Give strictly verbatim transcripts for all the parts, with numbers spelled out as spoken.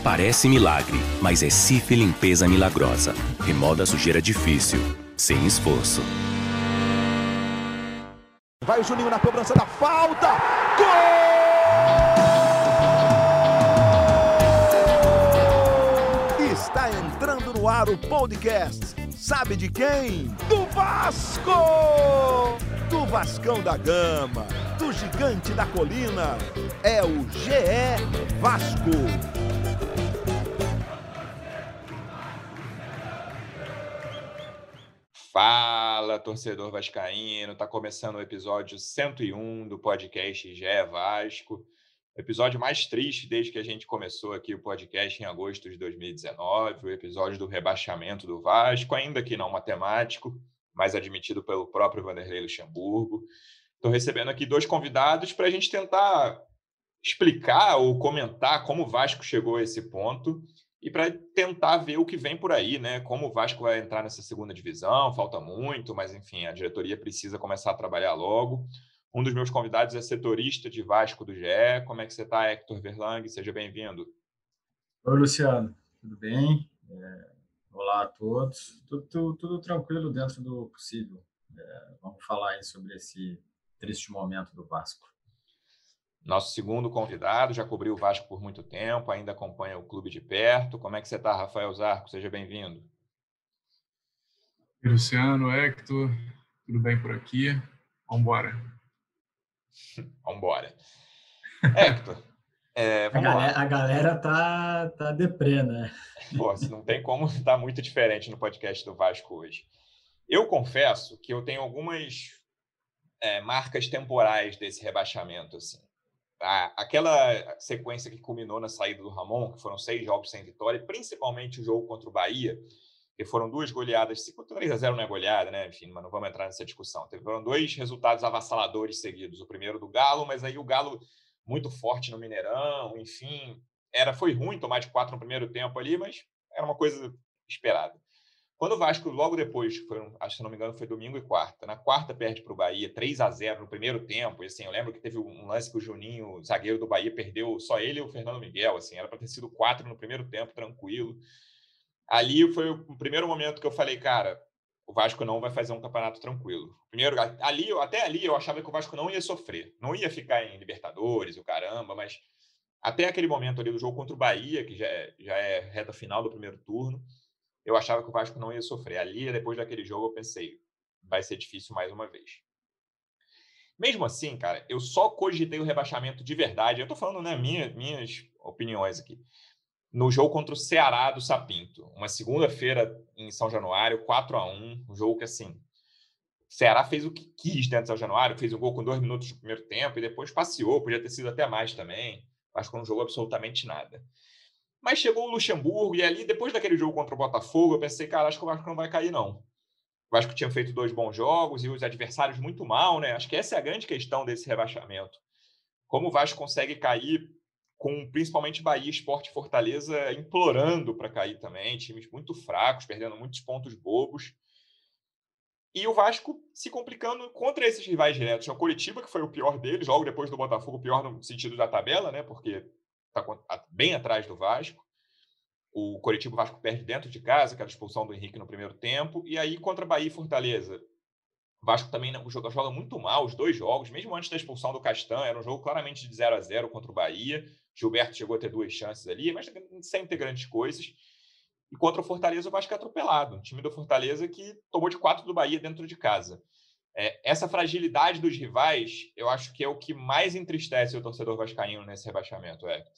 Parece milagre, mas é Cif Limpeza Milagrosa. Remoda a sujeira difícil, sem esforço. Vai o Juninho na cobrança da falta. Gol! Está entrando no ar o podcast. Sabe de quem? Do Vasco! Do Vascão da Gama, do Gigante da Colina. É o G E Vasco. Fala, torcedor vascaíno, tá começando o episódio cento e um do podcast G E Vasco, o episódio mais triste desde que a gente começou aqui o podcast em agosto de dois mil e dezenove, o episódio do rebaixamento do Vasco, ainda que não matemático, mas admitido pelo próprio Vanderlei Luxemburgo. Estou recebendo aqui dois convidados para a gente tentar explicar ou comentar como o Vasco chegou a esse ponto e para tentar ver o que vem por aí, né? Como o Vasco vai entrar nessa segunda divisão, falta muito, mas enfim, a diretoria precisa começar a trabalhar logo. Um dos meus convidados é setorista de Vasco do G E. Como é que você está, Hector Verlang? Seja bem-vindo. Oi, Luciano. Tudo bem? É, olá a todos. Tudo, tudo, tudo tranquilo dentro do possível. É, vamos falar aí sobre esse triste momento do Vasco. Nosso segundo convidado já cobriu o Vasco por muito tempo, ainda acompanha o clube de perto. Como é que você está, Rafael Zarco? Seja bem-vindo. Oi, Luciano, Hector, tudo bem por aqui? Vamos embora. Vamos embora. Hector, é, vamos a, lá. galera, a galera tá, tá deprê, né? Pô, não tem como estar muito diferente no podcast do Vasco hoje. Eu confesso que eu tenho algumas é, marcas temporais desse rebaixamento, assim. Aquela sequência que culminou na saída do Ramon, que foram seis jogos sem vitória, principalmente o jogo contra o Bahia, que foram duas goleadas, três a zero não é goleada, né? Enfim, mas não vamos entrar nessa discussão. Foram dois resultados avassaladores seguidos. O primeiro do Galo, mas aí o Galo muito forte no Mineirão, enfim, era, foi ruim tomar de quatro no primeiro tempo ali, mas era uma coisa esperada. Quando o Vasco, logo depois, foi, acho que se não me engano, foi domingo e quarta. Na quarta perde para o Bahia, três a zero no primeiro tempo. E, assim, eu lembro que teve um lance que o Juninho, zagueiro do Bahia, perdeu só ele e o Fernando Miguel. Assim, era para ter sido quatro no primeiro tempo, tranquilo. Ali foi o primeiro momento que eu falei, cara, o Vasco não vai fazer um campeonato tranquilo. Primeiro, ali, até ali eu achava que o Vasco não ia sofrer. Não ia ficar em Libertadores, o caramba, mas até aquele momento ali do jogo contra o Bahia, que já é, já é reta final do primeiro turno, eu achava que o Vasco não ia sofrer. Ali, depois daquele jogo, eu pensei, vai ser difícil mais uma vez. Mesmo assim, cara, eu só cogitei o rebaixamento de verdade. Eu tô falando, né, minha, minhas opiniões aqui. No jogo contra o Ceará do Sapinto. Uma segunda-feira em São Januário, quatro a um. Um jogo que, assim, o Ceará fez o que quis dentro de São Januário, fez um gol com dois minutos do primeiro tempo e depois passeou. Podia ter sido até mais também. Acho que não jogou absolutamente nada. Mas chegou o Luxemburgo e ali, depois daquele jogo contra o Botafogo, eu pensei, cara, acho que o Vasco não vai cair, não. O Vasco tinha feito dois bons jogos e os adversários muito mal, né? Acho que essa é a grande questão desse rebaixamento. Como o Vasco consegue cair com principalmente Bahia, Sport e Fortaleza implorando para cair também, times muito fracos, perdendo muitos pontos bobos. E o Vasco se complicando contra esses rivais diretos. O Coritiba, que foi o pior deles, logo depois do Botafogo, o pior no sentido da tabela, né? Porque está bem atrás do Vasco. O Coritiba, o Vasco perde dentro de casa, aquela expulsão do Henrique no primeiro tempo. E aí, contra Bahia e Fortaleza, o Vasco também não, joga, joga muito mal os dois jogos, mesmo antes da expulsão do Castan. Era um jogo claramente de zero a zero contra o Bahia. Gilberto chegou a ter duas chances ali, mas sem ter grandes coisas. E contra o Fortaleza, o Vasco é atropelado. Um time do Fortaleza que tomou de quatro do Bahia dentro de casa. É, essa fragilidade dos rivais, eu acho que é o que mais entristece o torcedor vascaíno nesse rebaixamento, Hector.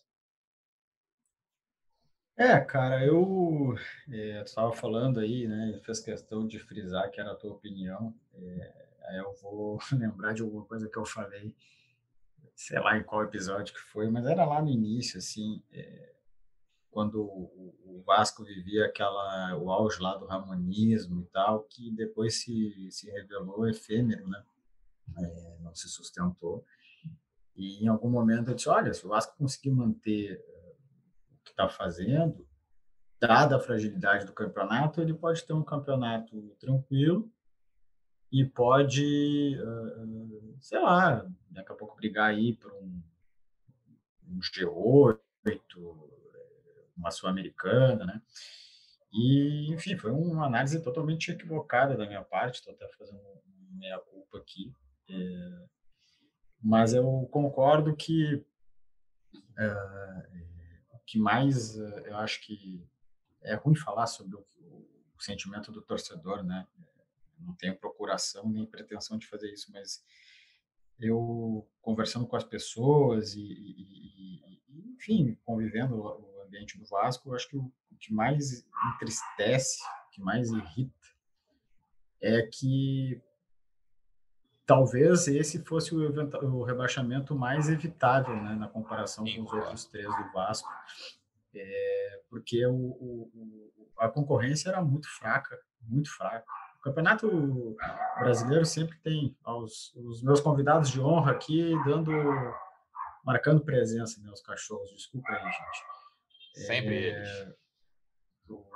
É, cara, eu é, estava falando aí, né, fez questão de frisar que era a tua opinião, é, aí eu vou lembrar de alguma coisa que eu falei, sei lá em qual episódio que foi, mas era lá no início, assim, é, quando o, o Vasco vivia aquela, o auge lá do ramonismo e tal, que depois se, se revelou efêmero, né, é, não se sustentou, e em algum momento eu disse, olha, se o Vasco conseguir manter o que está fazendo, dada a fragilidade do campeonato, ele pode ter um campeonato tranquilo e pode, uh, sei lá, daqui a pouco brigar aí por um, um G oito, uma Sul-Americana, né? E, enfim, foi uma análise totalmente equivocada da minha parte, estou até fazendo meia-culpa aqui, é, mas eu concordo que é, o que mais, eu acho que é ruim falar sobre o, o sentimento do torcedor, né? Não tenho procuração nem pretensão de fazer isso, mas eu, conversando com as pessoas e, e, e enfim, convivendo no ambiente do Vasco, eu acho que o, o que mais entristece, o que mais irrita, é que talvez esse fosse o, evento, o rebaixamento mais evitável, né, na comparação com os outros três do Vasco, é, porque o, o, a concorrência era muito fraca, muito fraca. O Campeonato Brasileiro sempre tem aos, os meus convidados de honra aqui dando, marcando presença, né, os cachorros. Desculpa aí, gente. Sempre é, eles. O,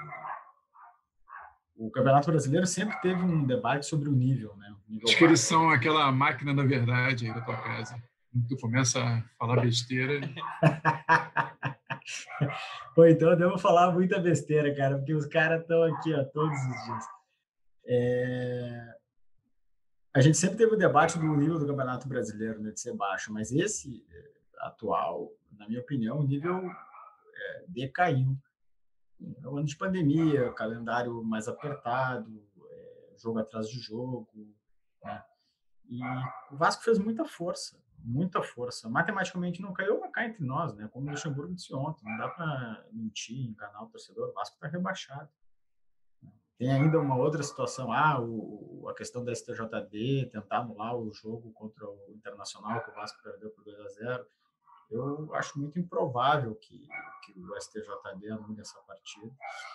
o Campeonato Brasileiro sempre teve um debate sobre o nível, né? O nível Acho que eles são aquela máquina da verdade aí da tua casa. Quando tu começa a falar besteira. Pô, então eu devo falar muita besteira, cara, porque os caras estão aqui, ó, todos os dias. É... A gente sempre teve o debate do nível do Campeonato Brasileiro, né, de ser baixo, mas esse atual, na minha opinião, o nível é, decaiu. É um ano de pandemia, calendário mais apertado, é, jogo atrás de jogo, né? E o Vasco fez muita força, muita força. Matematicamente não caiu, mas cai entre nós, né? Como o Luxemburgo disse ontem, não dá para mentir, enganar o torcedor. O Vasco está rebaixado. Tem ainda uma outra situação, ah, o, a questão da S T J D, tentar anular o jogo contra o Internacional, que o Vasco perdeu por dois a zero. Eu acho muito improvável que, que o S T J D anule essa partida,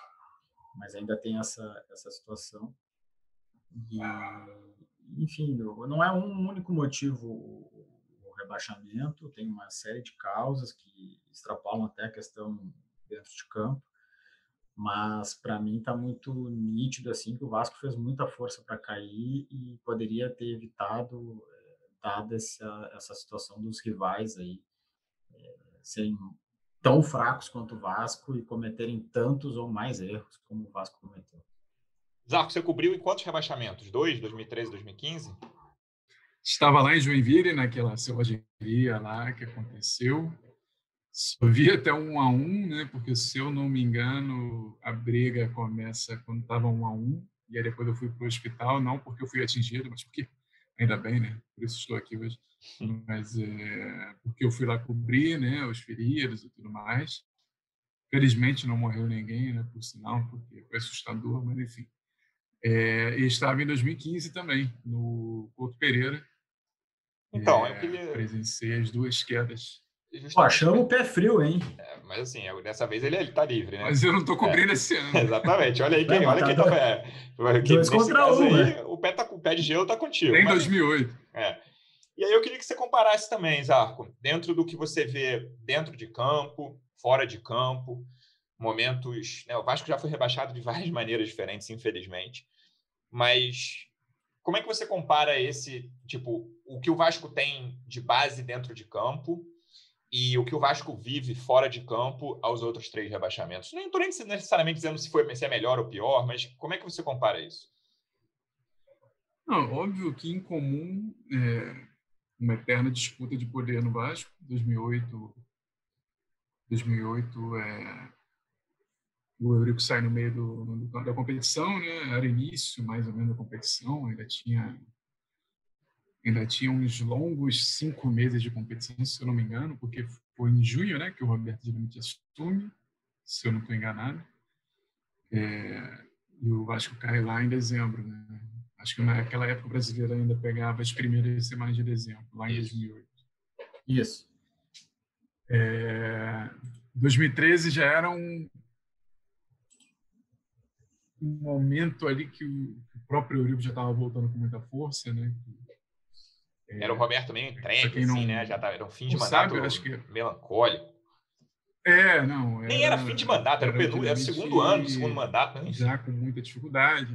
mas ainda tem essa, essa situação. E, enfim, não é um único motivo o rebaixamento, tem uma série de causas que extrapolam até a questão dentro de campo, mas para mim está muito nítido assim que o Vasco fez muita força para cair e poderia ter evitado, dada essa, essa situação dos rivais aí é, serem tão fracos quanto o Vasco e cometerem tantos ou mais erros como o Vasco cometeu. Zarco, você cobriu em quantos rebaixamentos? Dois? dois mil e treze, dois mil e quinze? Estava lá em Joinville, naquela selvageria lá que aconteceu. Só vi até um a um, né? Porque, se eu não me engano, a briga começa quando estava um a um. E aí depois eu fui para o hospital, não porque eu fui atingido, mas porque, ainda bem, né? Por isso estou aqui hoje. Mas é, porque eu fui lá cobrir, né? Os feridos e tudo mais. Felizmente não morreu ninguém, né? Por sinal, porque foi assustador, mas enfim. É, e estava em dois mil e quinze também, no Couto Pereira. Então, é, eu queria... presenciei as duas quedas. Pô, achamos o pé frio, hein? É, mas assim, dessa vez ele, ele tá livre, né? Mas eu não estou cobrindo é. esse ano. Exatamente. Olha aí quem, olha quem tá... É, dois contra caso um, aí, né? o pé, tá, o pé de gelo tá contigo. Em mas, dois mil e oito. É. E aí eu queria que você comparasse também, Zarco, dentro do que você vê dentro de campo, fora de campo, momentos... Né, o Vasco já foi rebaixado de várias maneiras diferentes, infelizmente. Mas como é que você compara esse, tipo, o que o Vasco tem de base dentro de campo e o que o Vasco vive fora de campo aos outros três rebaixamentos? Não estou nem necessariamente dizendo se, foi, se é melhor ou pior, mas como é que você compara isso? Não, óbvio que em comum é uma eterna disputa de poder no Vasco. dois mil e oito, dois mil e oito é... o Eurico sai no meio do, do, da competição, né? Era início, mais ou menos, da competição. Ainda tinha, ainda tinha uns longos cinco meses de competição, se eu não me engano, porque foi em junho, né, que o Roberto Dinamite assume, se eu não estou enganado. É, e o Vasco cai lá em dezembro, né? Acho que naquela época o brasileiro ainda pegava as primeiras semanas de dezembro, lá em dois mil e oito. Isso. É, dois mil e treze já era um um momento ali que o próprio Eurico já estava voltando com muita força, né? É, era o Roberto meio entregue, assim, não, né? Já tava, era um fim de mandato sabe, acho que... melancólico. É, não... Era, Nem era fim de mandato, era, era, o, era o segundo ano, segundo mandato. Né? Já com muita dificuldade.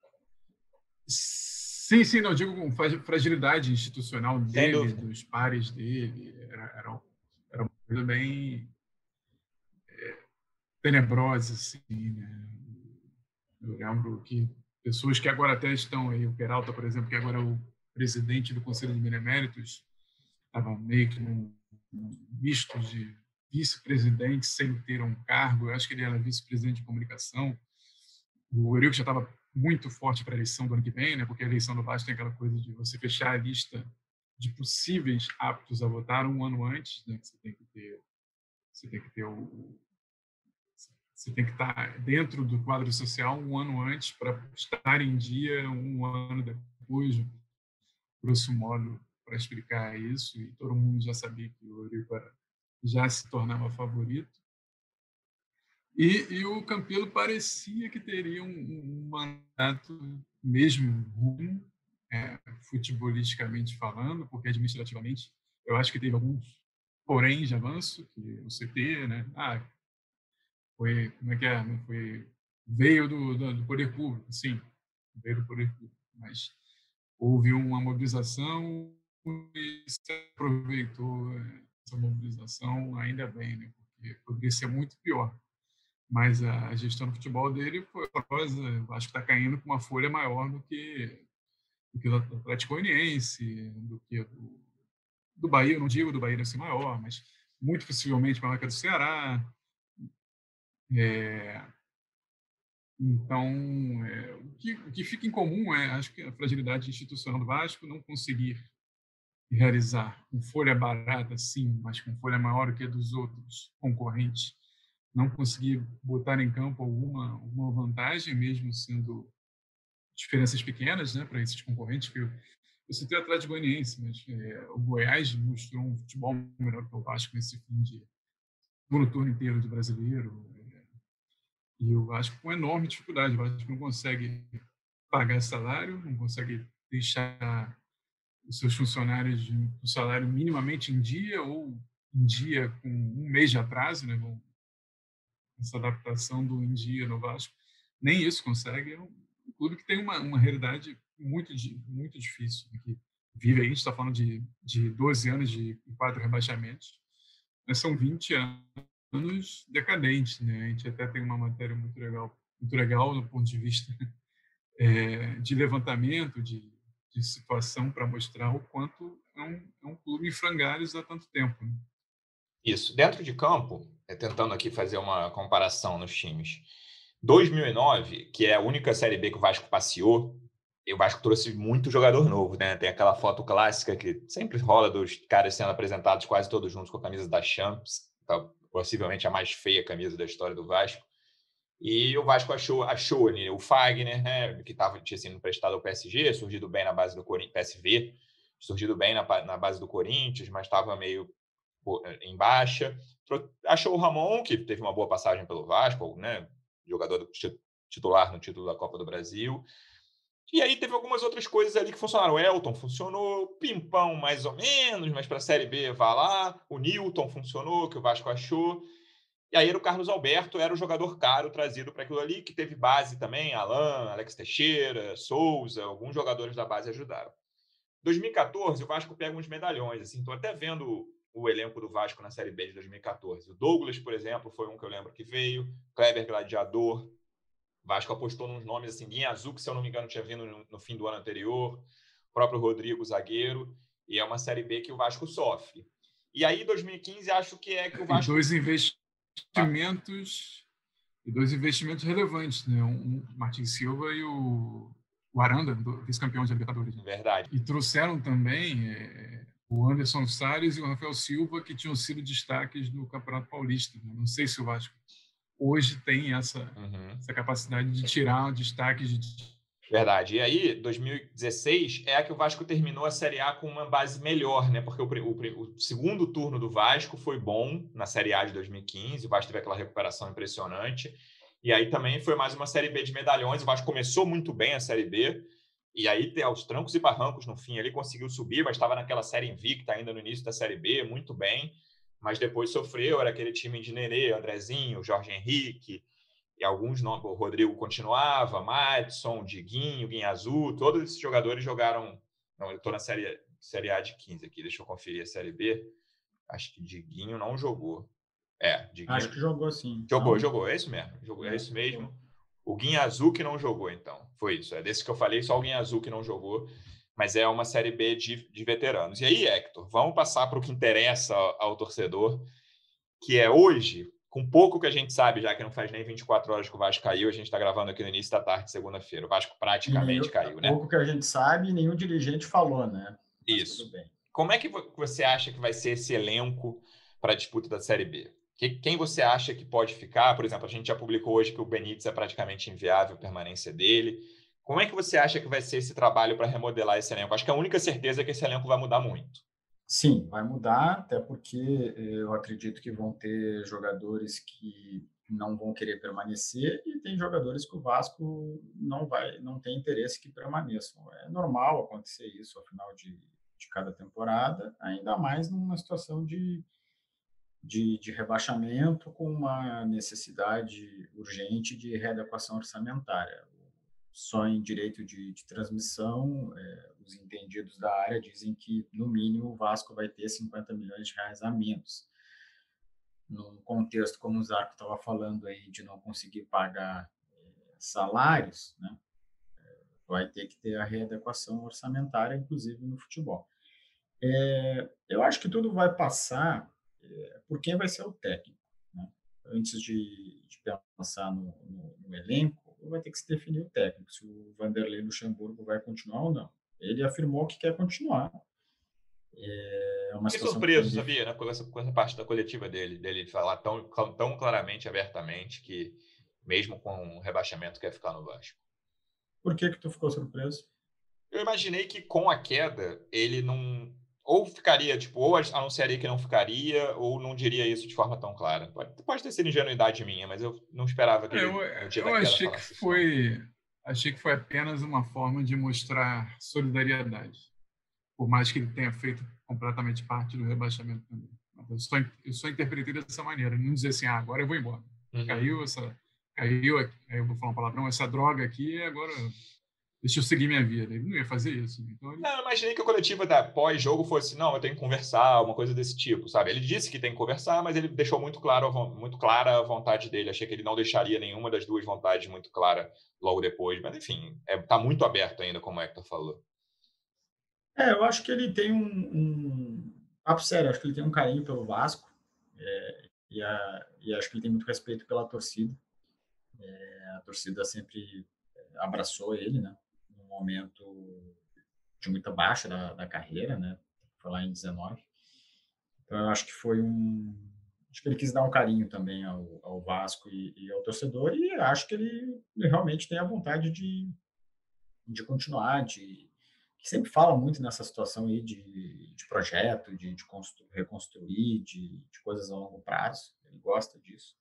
Sim, sim, não, digo com fragilidade institucional dele, dos pares dele. Era, era, era uma coisa bem... tenebrosa, assim, né? Eu lembro que pessoas que agora até estão aí, o Peralta, por exemplo, que agora é o presidente do Conselho de Beneméritos, estava meio que num, num misto de vice-presidente sem ter um cargo. Eu acho que ele era vice-presidente de comunicação. O Eurico já estava muito forte para a eleição do ano que vem, né? Porque a eleição do Vasco tem aquela coisa de você fechar a lista de possíveis aptos a votar um ano antes, né? Que você tem que ter, você tem que ter o, você tem que estar dentro do quadro social um ano antes para estar em dia um ano depois, grosso modo, para explicar isso. E todo mundo já sabia que o Eurico já se tornava favorito. E, e o Campelo parecia que teria um, um mandato mesmo ruim, é, futebolisticamente falando, porque administrativamente eu acho que teve alguns porém de avanço, que o C T, né? Ah, foi, como é que é? Foi, veio do, do, do poder público, sim, veio do poder público, mas houve uma mobilização e se aproveitou essa mobilização, ainda bem, né? Porque poderia ser muito pior. Mas a gestão do futebol dele foi horrorosa. Acho que está caindo com uma folha maior do que, do que o Atlético Goianiense, do que do, do Bahia. Eu não digo do Bahia deve ser maior, mas muito possivelmente maior que a do Ceará. É, então, é, o, que, o que fica em comum é, acho que a fragilidade institucional do Vasco, não conseguir realizar com folha barata, sim, mas com folha maior do que a dos outros concorrentes, não conseguir botar em campo alguma, alguma vantagem, mesmo sendo diferenças pequenas, né, para esses concorrentes. Que eu, eu citei o Atlético Goianiense, mas é, o Goiás mostrou um futebol melhor que o Vasco nesse fim de no turno inteiro de brasileiro. É, e o Vasco com enorme dificuldade. O Vasco não consegue pagar salário, não consegue deixar os seus funcionários de um salário minimamente em dia ou em dia com um mês de atraso, né? Essa adaptação do em dia no Vasco, nem isso consegue. É um clube que tem uma, uma realidade muito, muito difícil, né? Que vive aí, a gente está falando de, de doze anos de quatro rebaixamentos, mas são vinte anos decadentes, né? A gente até tem uma matéria muito legal, muito legal do ponto de vista é, de levantamento, de, de situação, para mostrar o quanto é um, é um clube em frangalhos há tanto tempo, né? Isso. Dentro de campo, tentando aqui fazer uma comparação nos times, dois mil e nove, que é a única Série B que o Vasco passeou, e o Vasco trouxe muito jogador novo, né? Tem aquela foto clássica que sempre rola dos caras sendo apresentados quase todos juntos com a camisa da Champs, possivelmente a mais feia camisa da história do Vasco. E o Vasco achou, achou ali o Fagner, né, que tava, tinha sido emprestado ao P S G, surgido bem na base do Corinthians, P S V, surgido bem na, na base do Corinthians, mas estava meio em baixa. Achou o Ramon, que teve uma boa passagem pelo Vasco, né, jogador titular no título da Copa do Brasil. E aí teve algumas outras coisas ali que funcionaram. O Elton funcionou, Pimpão mais ou menos, mas para a Série B vai lá. O Newton funcionou, que o Vasco achou. E aí era o Carlos Alberto, era o jogador caro trazido para aquilo ali, que teve base também, Alain, Alex Teixeira, Souza, alguns jogadores da base ajudaram. dois mil e catorze, o Vasco pega uns medalhões, assim, estou até vendo o elenco do Vasco na Série B de dois mil e catorze. O Douglas, por exemplo, foi um que eu lembro que veio, Kleber Gladiador, o Vasco apostou nos nomes assim, Guinha Azul, que se eu não me engano tinha vindo no, no fim do ano anterior, o próprio Rodrigo, zagueiro, e é uma Série B que o Vasco sofre. E aí, dois mil e quinze, acho que é que o Vasco... E dois investimentos, ah. e dois investimentos relevantes, né? Um, o Martins Silva e o, o Aranda, vice-campeão de Libertadores. Né? Verdade. E trouxeram também é, o Anderson Salles e o Rafael Silva, que tinham sido destaques no Campeonato Paulista. Né? Não sei se o Vasco hoje tem essa, uhum. essa capacidade de tirar destaques de... Verdade. E aí, dois mil e dezesseis é a que o Vasco terminou a Série A com uma base melhor, né? Porque o, o, o segundo turno do Vasco foi bom na Série A de dois mil e quinze, o Vasco teve aquela recuperação impressionante. E aí também foi mais uma Série B de medalhões, o Vasco começou muito bem a Série B, e aí, aos trancos e barrancos no fim, ele conseguiu subir, mas estava naquela série invicta ainda no início da Série B, muito bem, mas depois sofreu, era aquele time de Nenê, Andrezinho, Jorge Henrique, e alguns nomes, o Rodrigo continuava, Madison, Diguinho, Guinha Azul, todos esses jogadores jogaram... Não, eu estou na série, série A de quinze aqui, deixa eu conferir a Série B. Acho que Diguinho não jogou. É, Diguinho... Acho que jogou sim. Jogou, Não? jogou, é isso mesmo. Jogou, é, É, isso mesmo. jogou. O Guinha-Azul que não jogou, então. Foi isso. É desse que eu falei, só o Guinha-Azul que não jogou. Mas é uma Série B de, de veteranos. E aí, Hector, vamos passar para o que interessa ao, ao torcedor, que é hoje, com pouco que a gente sabe, já que não faz nem vinte e quatro horas que o Vasco caiu, a gente está gravando aqui no início da tarde, segunda-feira. O Vasco praticamente nenhum, caiu, né? Pouco que a gente sabe, nenhum dirigente falou, né? Mas Isso. tudo bem. Como é que você acha que vai ser esse elenco para a disputa da Série B? Quem você acha que pode ficar? Por exemplo, a gente já publicou hoje que o Benítez é praticamente inviável a permanência dele. Como é que você acha que vai ser esse trabalho para remodelar esse elenco? Acho que a única certeza é que esse elenco vai mudar muito. Sim, vai mudar, até porque eu acredito que vão ter jogadores que não vão querer permanecer e tem jogadores que o Vasco não vai, não tem interesse que permaneçam. É normal acontecer isso ao final de, de cada temporada, ainda mais numa situação de De, de rebaixamento com uma necessidade urgente de readequação orçamentária. Só em direito de, de transmissão, é, os entendidos da área dizem que, no mínimo, o Vasco vai ter cinquenta milhões de reais a menos. Num contexto, como o Zarco estava falando aí, de não conseguir pagar é, salários, né, vai ter que ter a readequação orçamentária, inclusive no futebol. É, eu acho que tudo vai passar por quem vai ser o técnico. Né? Antes de, de pensar no, no, no elenco, vai ter que se definir o técnico, se o Vanderlei Luxemburgo vai continuar ou não. Ele afirmou que quer continuar. É uma Fiquei surpreso, que sabia, né, com essa, com essa parte da coletiva dele, dele falar tão, tão claramente, abertamente, que mesmo com um rebaixamento quer ficar no Vasco. Por que que tu ficou surpreso? Eu imaginei que com a queda ele não... Ou ficaria, tipo, ou anunciaria que não ficaria, ou não diria isso de forma tão clara. Pode, pode ter sido ingenuidade minha, mas eu não esperava que é, ele, eu, no dia eu da queda, achei que falasse foi, isso. achei que foi apenas uma forma de mostrar solidariedade, por mais que ele tenha feito completamente parte do rebaixamento também. Eu só, eu só interpretei dessa maneira, não dizer assim, ah, agora eu vou embora. Uhum. Caiu essa, caiu, aí eu vou falar um palavrão, essa droga aqui, agora deixa eu seguir minha vida. Ele não ia fazer isso. Então ele... Não, eu imaginei que a coletiva da pós-jogo fosse, não, eu tenho que conversar, uma coisa desse tipo, sabe? Ele disse que tem que conversar, mas ele deixou muito, claro, muito clara a vontade dele. Achei que ele não deixaria nenhuma das duas vontades muito clara logo depois. Mas, enfim, é, tá muito aberto ainda, como o Hector falou. É, eu acho que ele tem um... um... Papo sério, acho que ele tem um carinho pelo Vasco. É, e, a, e acho que ele tem muito respeito pela torcida. É, a torcida sempre abraçou ele, né? Num momento de muita baixa da, da carreira, né? Foi lá em dezenove. Então, eu acho que foi um... Acho que ele quis dar um carinho também ao, ao Vasco e, e ao torcedor, e acho que ele, ele realmente tem a vontade de, de continuar, de... que sempre fala muito nessa situação aí de, de projeto, de, de constru, reconstruir, de, de coisas a longo prazo. Ele gosta disso.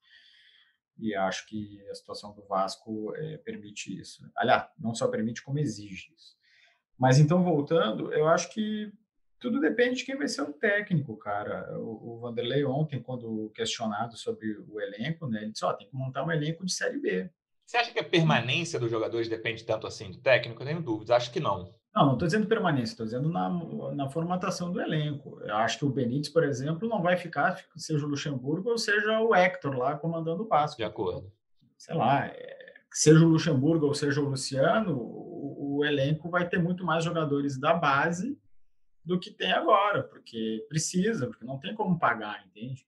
E acho que a situação do Vasco é, permite isso. Aliás, não só permite, como exige isso. Mas então, voltando, eu acho que tudo depende de quem vai ser o técnico, cara. O, o Vanderlei ontem, quando questionado sobre o elenco, né, ele disse, ó, oh, tem que montar um elenco de Série B. Você acha que a permanência dos jogadores depende tanto assim do técnico? Eu tenho dúvidas, acho que não. Não, não estou dizendo permanência, estou dizendo na, na formatação do elenco. Eu acho que o Benítez, por exemplo, não vai ficar, seja o Luxemburgo ou seja o Hector lá comandando o Vasco. De acordo. Sei lá, é, seja o Luxemburgo ou seja o Luciano, o, o elenco vai ter muito mais jogadores da base do que tem agora, porque precisa, porque não tem como pagar, entende?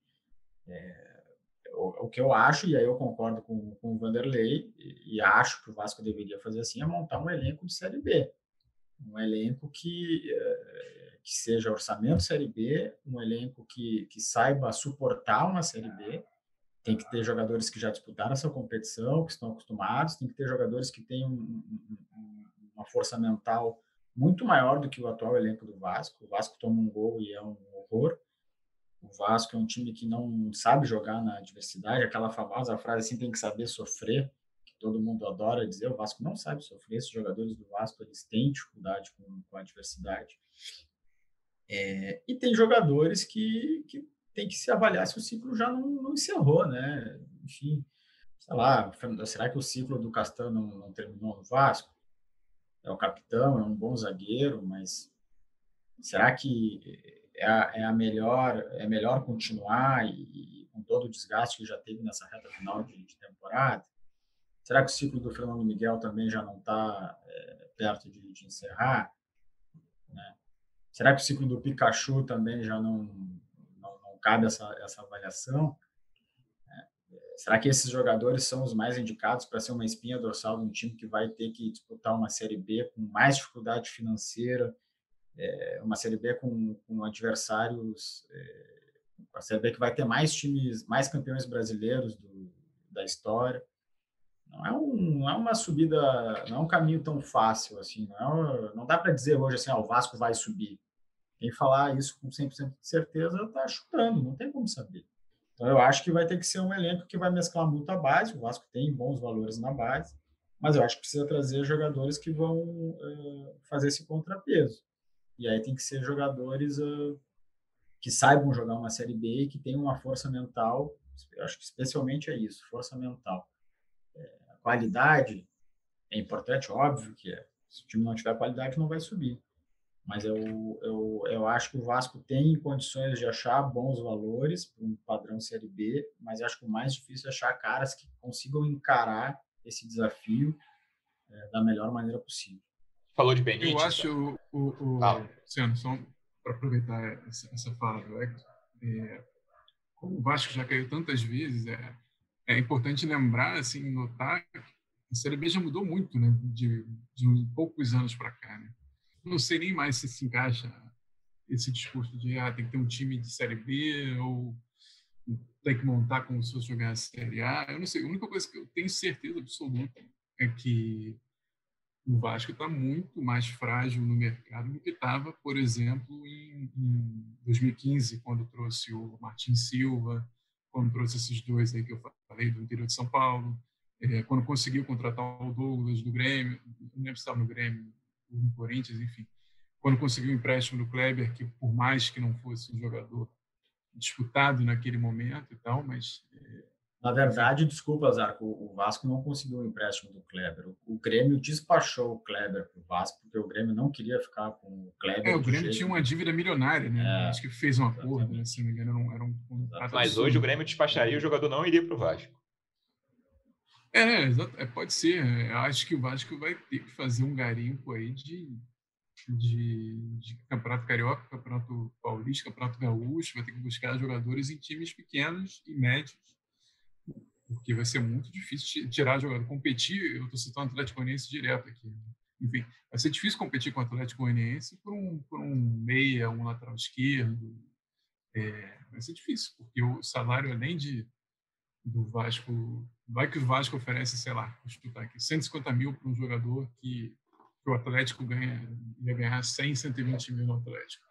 É, o, o que eu acho, e aí eu concordo com, com o Vanderlei, e, e acho que o Vasco deveria fazer assim, é montar um elenco de Série B. Um elenco que, que seja orçamento Série B, um elenco que, que saiba suportar uma Série B. Tem que ter jogadores que já disputaram essa competição, que estão acostumados, tem que ter jogadores que tenham um, um, uma força mental muito maior do que o atual elenco do Vasco. O Vasco toma um gol e é um horror. O Vasco é um time que não sabe jogar na adversidade, aquela famosa frase assim, tem que saber sofrer, todo mundo adora dizer, o Vasco não sabe sofrer, esses jogadores do Vasco eles têm dificuldade com, com a adversidade. É, e tem jogadores que, que tem que se avaliar se o ciclo já não, não encerrou, né? Enfim, sei lá, será que o ciclo do Castan não, não terminou no Vasco? É o capitão, é um bom zagueiro, mas será que é a, é a melhor, é melhor continuar e, com todo o desgaste que já teve nessa reta final de, de temporada? Será que o ciclo do Fernando Miguel também já não está é, perto de, de encerrar? Né? Será que o ciclo do Pikachu também já não, não, não cabe essa, essa avaliação? Será que esses jogadores são os mais indicados para ser uma espinha dorsal de um time que vai ter que disputar uma Série B com mais dificuldade financeira, é, uma Série B com, com adversários, é, a Série B que vai ter mais times, mais campeões brasileiros do, da história? Não é, um, não é uma subida, não é um caminho tão fácil assim. Não, é uma, não dá para dizer hoje assim, ah, o Vasco vai subir. Quem falar isso com cem por cento de certeza está chutando, não tem como saber. Então, eu acho que vai ter que ser um elenco que vai mesclar muito a base. O Vasco tem bons valores na base, mas eu acho que precisa trazer jogadores que vão uh, fazer esse contrapeso. E aí tem que ser jogadores uh, que saibam jogar uma Série B e que tenham uma força mental. Eu acho que especialmente é isso, força mental. É, a qualidade é importante, óbvio que é. Se o time não tiver qualidade, não vai subir. Mas eu, eu, eu acho que o Vasco tem condições de achar bons valores para um padrão Série B, mas eu acho que o mais difícil é achar caras que consigam encarar esse desafio é, da melhor maneira possível. Falou de Benítez. Eu acho, o, o, o ah. Luciano, só para aproveitar essa, essa fala do Hector, é, como o Vasco já caiu tantas vezes, é, é importante lembrar, assim, notar que a Série B já mudou muito, né, de, de uns poucos anos para cá, né? Não sei nem mais se se encaixa esse discurso de ah, tem que ter um time de Série B ou tem que montar como se fosse jogar a Série A. Eu não sei. A única coisa que eu tenho certeza absoluta é que o Vasco está muito mais frágil no mercado do que estava, por exemplo, em, em dois mil e quinze, quando trouxe o Martin Silva, quando trouxe esses dois aí que eu falei do interior de São Paulo, é, quando conseguiu contratar o Douglas do Grêmio, não lembro se estava no Grêmio, no Corinthians, enfim, quando conseguiu o empréstimo do Kleber, que por mais que não fosse um jogador disputado naquele momento e tal, mas... É, na verdade, desculpa, Zarco, o Vasco não conseguiu o empréstimo do Kleber. O, o Grêmio despachou o Kleber para o Vasco, porque o Grêmio não queria ficar com o Kleber. É, o Grêmio tinha uma dívida milionária, né? É, acho que fez um acordo, né? Se não me engano, era um, era um contrato. Mas hoje o Grêmio despacharia e o jogador não iria para o Vasco. É, é, pode ser. Eu acho que o Vasco vai ter que fazer um garimpo aí de, de, de Campeonato Carioca, Campeonato Paulista, Campeonato Gaúcho, vai ter que buscar jogadores em times pequenos e médios, porque vai ser muito difícil tirar jogador. Competir, eu estou citando o Atlético Goianiense direto aqui. Enfim, vai ser difícil competir com o Atlético Goianiense por um, por um meia, um lateral esquerdo. É, vai ser difícil, porque o salário, além de do Vasco, vai que o Vasco oferece, sei lá, vou chutar aqui, cento e cinquenta mil para um jogador que, que o Atlético ganha, ia ganhar cem, cento e vinte mil no Atlético.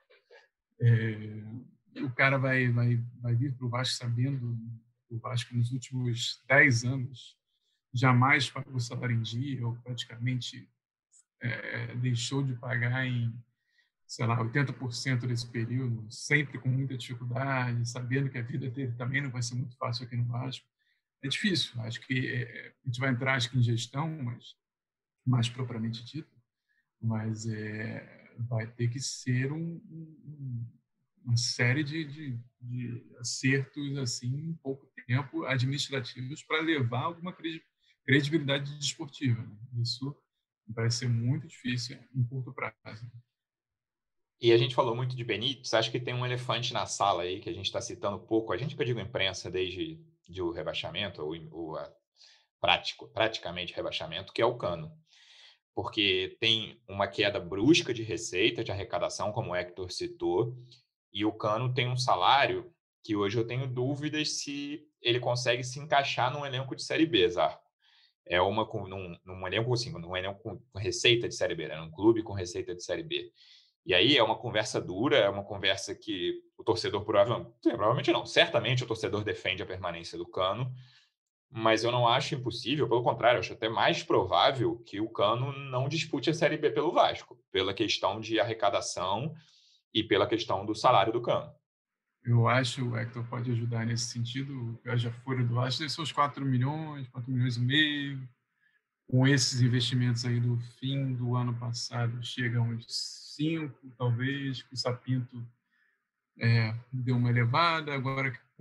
É, o cara vai, vai, vai vir para o Vasco sabendo que o Vasco nos últimos dez anos jamais pagou salário em dia ou praticamente é, deixou de pagar em, sei lá, oitenta por cento desse período, sempre com muita dificuldade, sabendo que a vida dele também não vai ser muito fácil aqui no Vasco. É difícil. Acho que é, a gente vai entrar acho que em gestão, mas mais propriamente dito, mas é, vai ter que ser um, um, uma série de, de, de acertos assim, em pouco tempo, administrativos, para levar alguma credibilidade desportiva. Né? Isso vai ser muito difícil em curto prazo. E a gente falou muito de Benítez, acho que tem um elefante na sala aí que a gente está citando pouco. A gente, que eu digo imprensa desde de o rebaixamento, ou, ou a, prático, praticamente rebaixamento, que é o Cano. Porque tem uma queda brusca de receita, de arrecadação, como o Hector citou, e o Cano tem um salário que hoje eu tenho dúvidas se ele consegue se encaixar num elenco de Série B, Zarco. É uma com, num, num elenco assim, num elenco com, com receita de Série B, né? Num clube com receita de Série B. E aí é uma conversa dura, é uma conversa que o torcedor provavelmente, provavelmente não, certamente o torcedor defende a permanência do Cano, mas eu não acho impossível, pelo contrário, eu acho até mais provável que o Cano não dispute a Série B pelo Vasco, pela questão de arrecadação e pela questão do salário do Cano. Eu acho, o Hector pode ajudar nesse sentido, eu já fora do Vasco, são os quatro milhões, quatro milhões e meio, com esses investimentos aí do fim do ano passado, chegam uns cinco, talvez, que o Sapinto é, deu uma elevada, agora com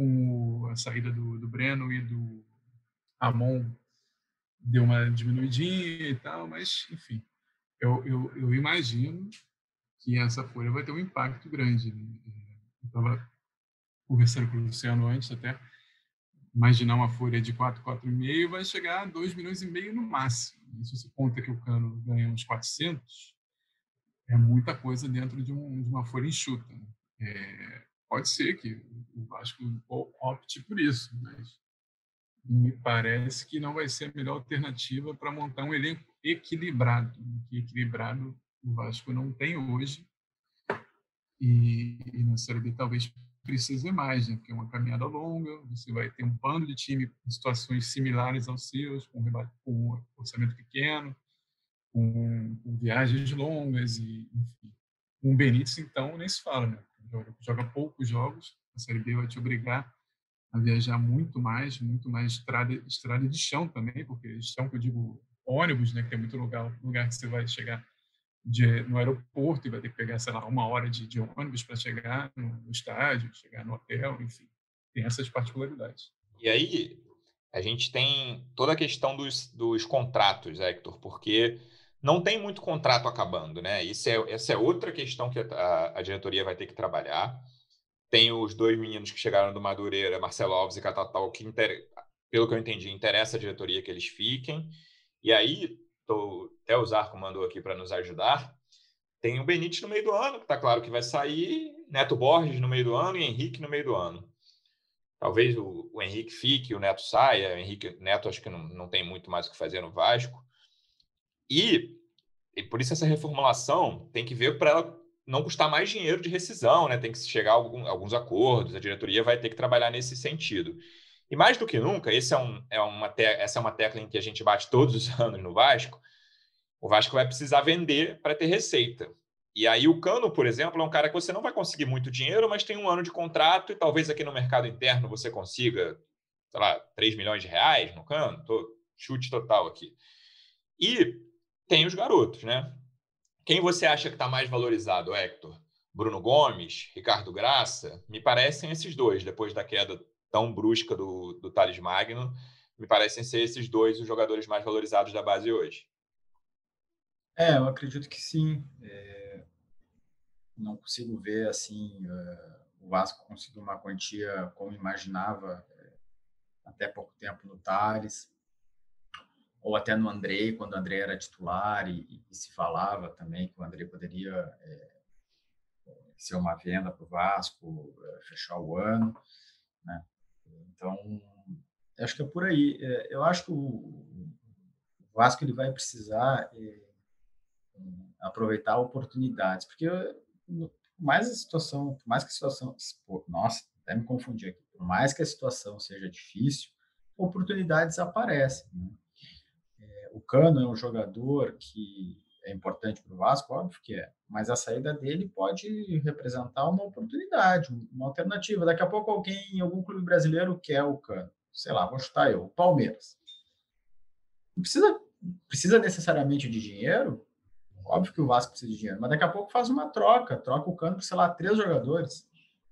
com a saída do, do Breno e do Ramon, deu uma diminuidinha e tal, mas, enfim, eu, eu, eu imagino que essa folha vai ter um impacto grande. Né? Eu estava conversando com o Luciano antes até, imaginar uma folha de quatro, quatro e meio vai chegar a dois milhões e meio no máximo. E se você conta que o Cano ganha uns quatrocentos, é muita coisa dentro de, um, de uma folha enxuta. Né? É, pode ser que o Vasco opte por isso, mas me parece que não vai ser a melhor alternativa para montar um elenco equilibrado. Que equilibrado o Vasco não tem hoje. E, e na Série B talvez precise mais, né? Porque é uma caminhada longa, você vai ter um bando de time em situações similares aos seus, com, com um orçamento pequeno, com, com viagens longas, e, enfim. Com o Benítez, então, nem se fala, né? Joga, joga poucos jogos, a Série B vai te obrigar a viajar muito mais, muito mais estrada, estrada de chão também, porque chão que eu digo ônibus, né? Que tem muito lugar, lugar que você vai chegar De, no aeroporto e vai ter que pegar, sei lá, uma hora de, de ônibus para chegar no, no estádio, chegar no hotel, enfim. Tem essas particularidades. E aí, a gente tem toda a questão dos, dos contratos, Hector, porque não tem muito contrato acabando, né? Isso é, essa é outra questão que a, a diretoria vai ter que trabalhar. Tem os dois meninos que chegaram do Madureira, Marcelo Alves e Catatal, que, inter, pelo que eu entendi, interessa a diretoria que eles fiquem. E aí, tô, até o Zarco mandou aqui para nos ajudar, tem o Benítez no meio do ano, que está claro que vai sair, Neto Borges no meio do ano e Henrique no meio do ano. Talvez o, o Henrique fique, o Neto saia. O Henrique, Neto acho que não, não tem muito mais o que fazer no Vasco. E, e por isso essa reformulação tem que ver para ela não custar mais dinheiro de rescisão, né? Tem que chegar a algum, alguns acordos, a diretoria vai ter que trabalhar nesse sentido. E mais do que nunca, esse é um, é uma te- essa é uma tecla em que a gente bate todos os anos no Vasco, o Vasco vai precisar vender para ter receita. E aí o Cano, por exemplo, é um cara que você não vai conseguir muito dinheiro, mas tem um ano de contrato e talvez aqui no mercado interno você consiga, sei lá, três milhões de reais no Cano. Tô, chute total aqui. E tem os garotos, né? Quem você acha que está mais valorizado, Hector? Bruno Gomes, Ricardo Graça? Me parecem esses dois, depois da queda tão brusca do, do Thales Magno, me parecem ser esses dois os jogadores mais valorizados da base hoje. É, eu acredito que sim. É, não consigo ver assim uh, o Vasco conseguir uma quantia como imaginava é, até pouco tempo no Thales, ou até no Andrei, quando o Andrei era titular e, e se falava também que o Andrei poderia é, ser uma venda para o Vasco, é, fechar o ano, né? Então, acho que é por aí. É, eu acho que o, o Vasco ele vai precisar é, aproveitar oportunidades, porque mais a situação, por mais que a situação, nossa, até me confundi aqui, por mais que a situação seja difícil, oportunidades aparecem. Né? É, o Cano é um jogador que é importante para o Vasco, óbvio que é, mas a saída dele pode representar uma oportunidade, uma alternativa. Daqui a pouco alguém, algum clube brasileiro quer o Cano, sei lá, vou chutar eu, o Palmeiras. Não precisa, precisa necessariamente de dinheiro. Óbvio que o Vasco precisa de dinheiro, mas daqui a pouco faz uma troca, troca o Cano por, sei lá, três jogadores,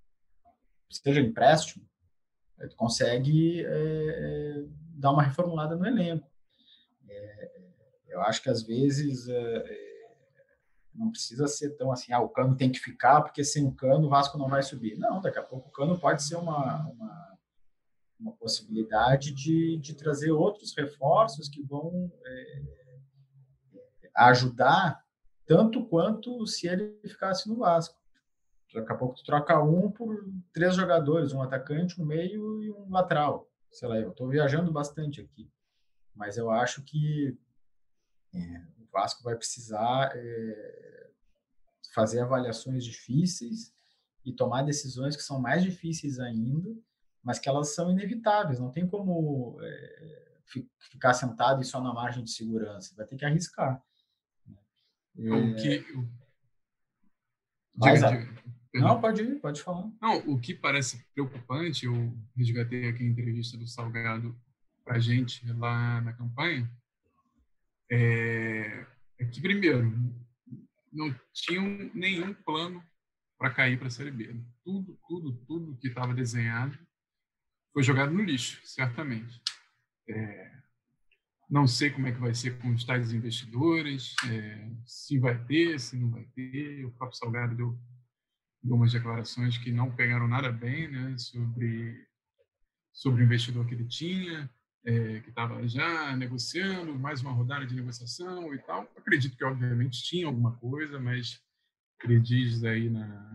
seja empréstimo, tu consegue é, dar uma reformulada no elenco. É, eu acho que às vezes é, não precisa ser tão assim, ah, o Cano tem que ficar, porque sem o Cano o Vasco não vai subir. Não, daqui a pouco o Cano pode ser uma, uma, uma possibilidade de, de trazer outros reforços que vão é, ajudar tanto quanto se ele ficasse no Vasco. Daqui a pouco tu troca um por três jogadores, um atacante, um meio e um lateral. Sei lá, eu estou viajando bastante aqui. Mas eu acho que é, o Vasco vai precisar é, fazer avaliações difíceis e tomar decisões que são mais difíceis ainda, mas que elas são inevitáveis. Não tem como é, ficar sentado e só na margem de segurança. Vai ter que arriscar. É... O que... Mas, diga, diga. Não, pode ir, pode falar. Não, o que parece preocupante, eu resgatei aqui a entrevista do Salgado para a gente lá na campanha, é, é que, primeiro, não tinham nenhum plano para cair para a Série B. Tudo, tudo, tudo que estava desenhado foi jogado no lixo, certamente. É, não sei como é que vai ser com os tais investidores, é, se vai ter, se não vai ter. O próprio Salgado deu, deu umas declarações que não pegaram nada bem, né, sobre, sobre o investidor que ele tinha, é, que estava já negociando, mais uma rodada de negociação e tal. Acredito que, obviamente, tinha alguma coisa, mas ele diz aí na...